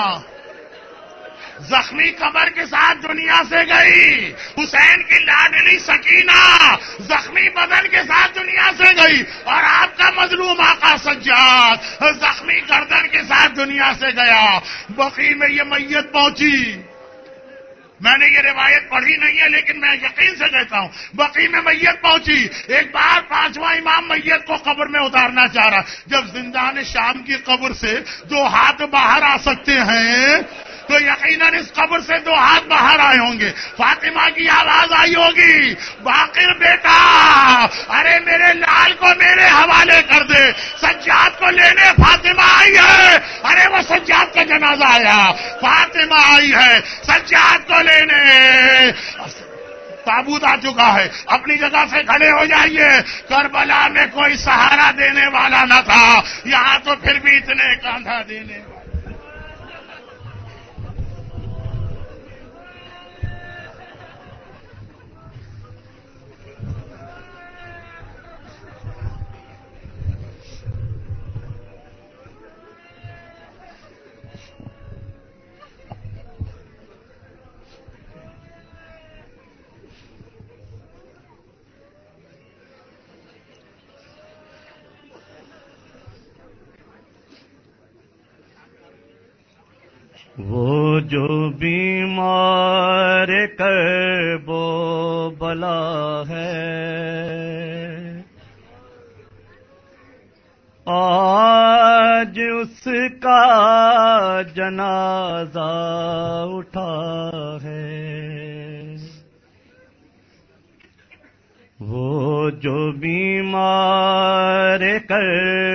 زخمی کمر کے ساتھ دنیا سے گئی، حسین کی لاڈلی سکینہ زخمی بدن کے ساتھ دنیا سے گئی، اور آپ کا مظلوم آقا سجاد زخمی گردن کے ساتھ دنیا سے گیا۔ بقیع میں یہ میت پہنچی، میں نے یہ روایت پڑھی نہیں ہے لیکن میں یقین سے کہتا ہوں، بقیع میں میت پہنچی۔ ایک بار پانچواں امام میت کو قبر میں اتارنا چاہ رہا، جب زندان شام کی قبر سے دو ہاتھ باہر آ سکتے ہیں تو یقیناً اس قبر سے دو ہاتھ باہر آئے ہوں گے۔ فاطمہ کی آواز آئی ہوگی، باقر بیٹا ارے میرے لال کو میرے حوالے کر دے، سجاد کو لینے فاطمہ آئی ہے۔ ارے وہ سجاد کا جنازہ آیا، فاطمہ آئی ہے سجاد کو لینے۔ تابوت آ چکا ہے، اپنی جگہ سے کھڑے ہو جائیے۔ کربلا میں کوئی سہارا دینے والا نہ تھا، یہاں تو پھر بھی اتنے کاندھا دینے والا۔ وہ جو بیمار کرب و بلا ہے، آج اس کا جنازہ اٹھا ہے۔ وہ جو بیمار کرب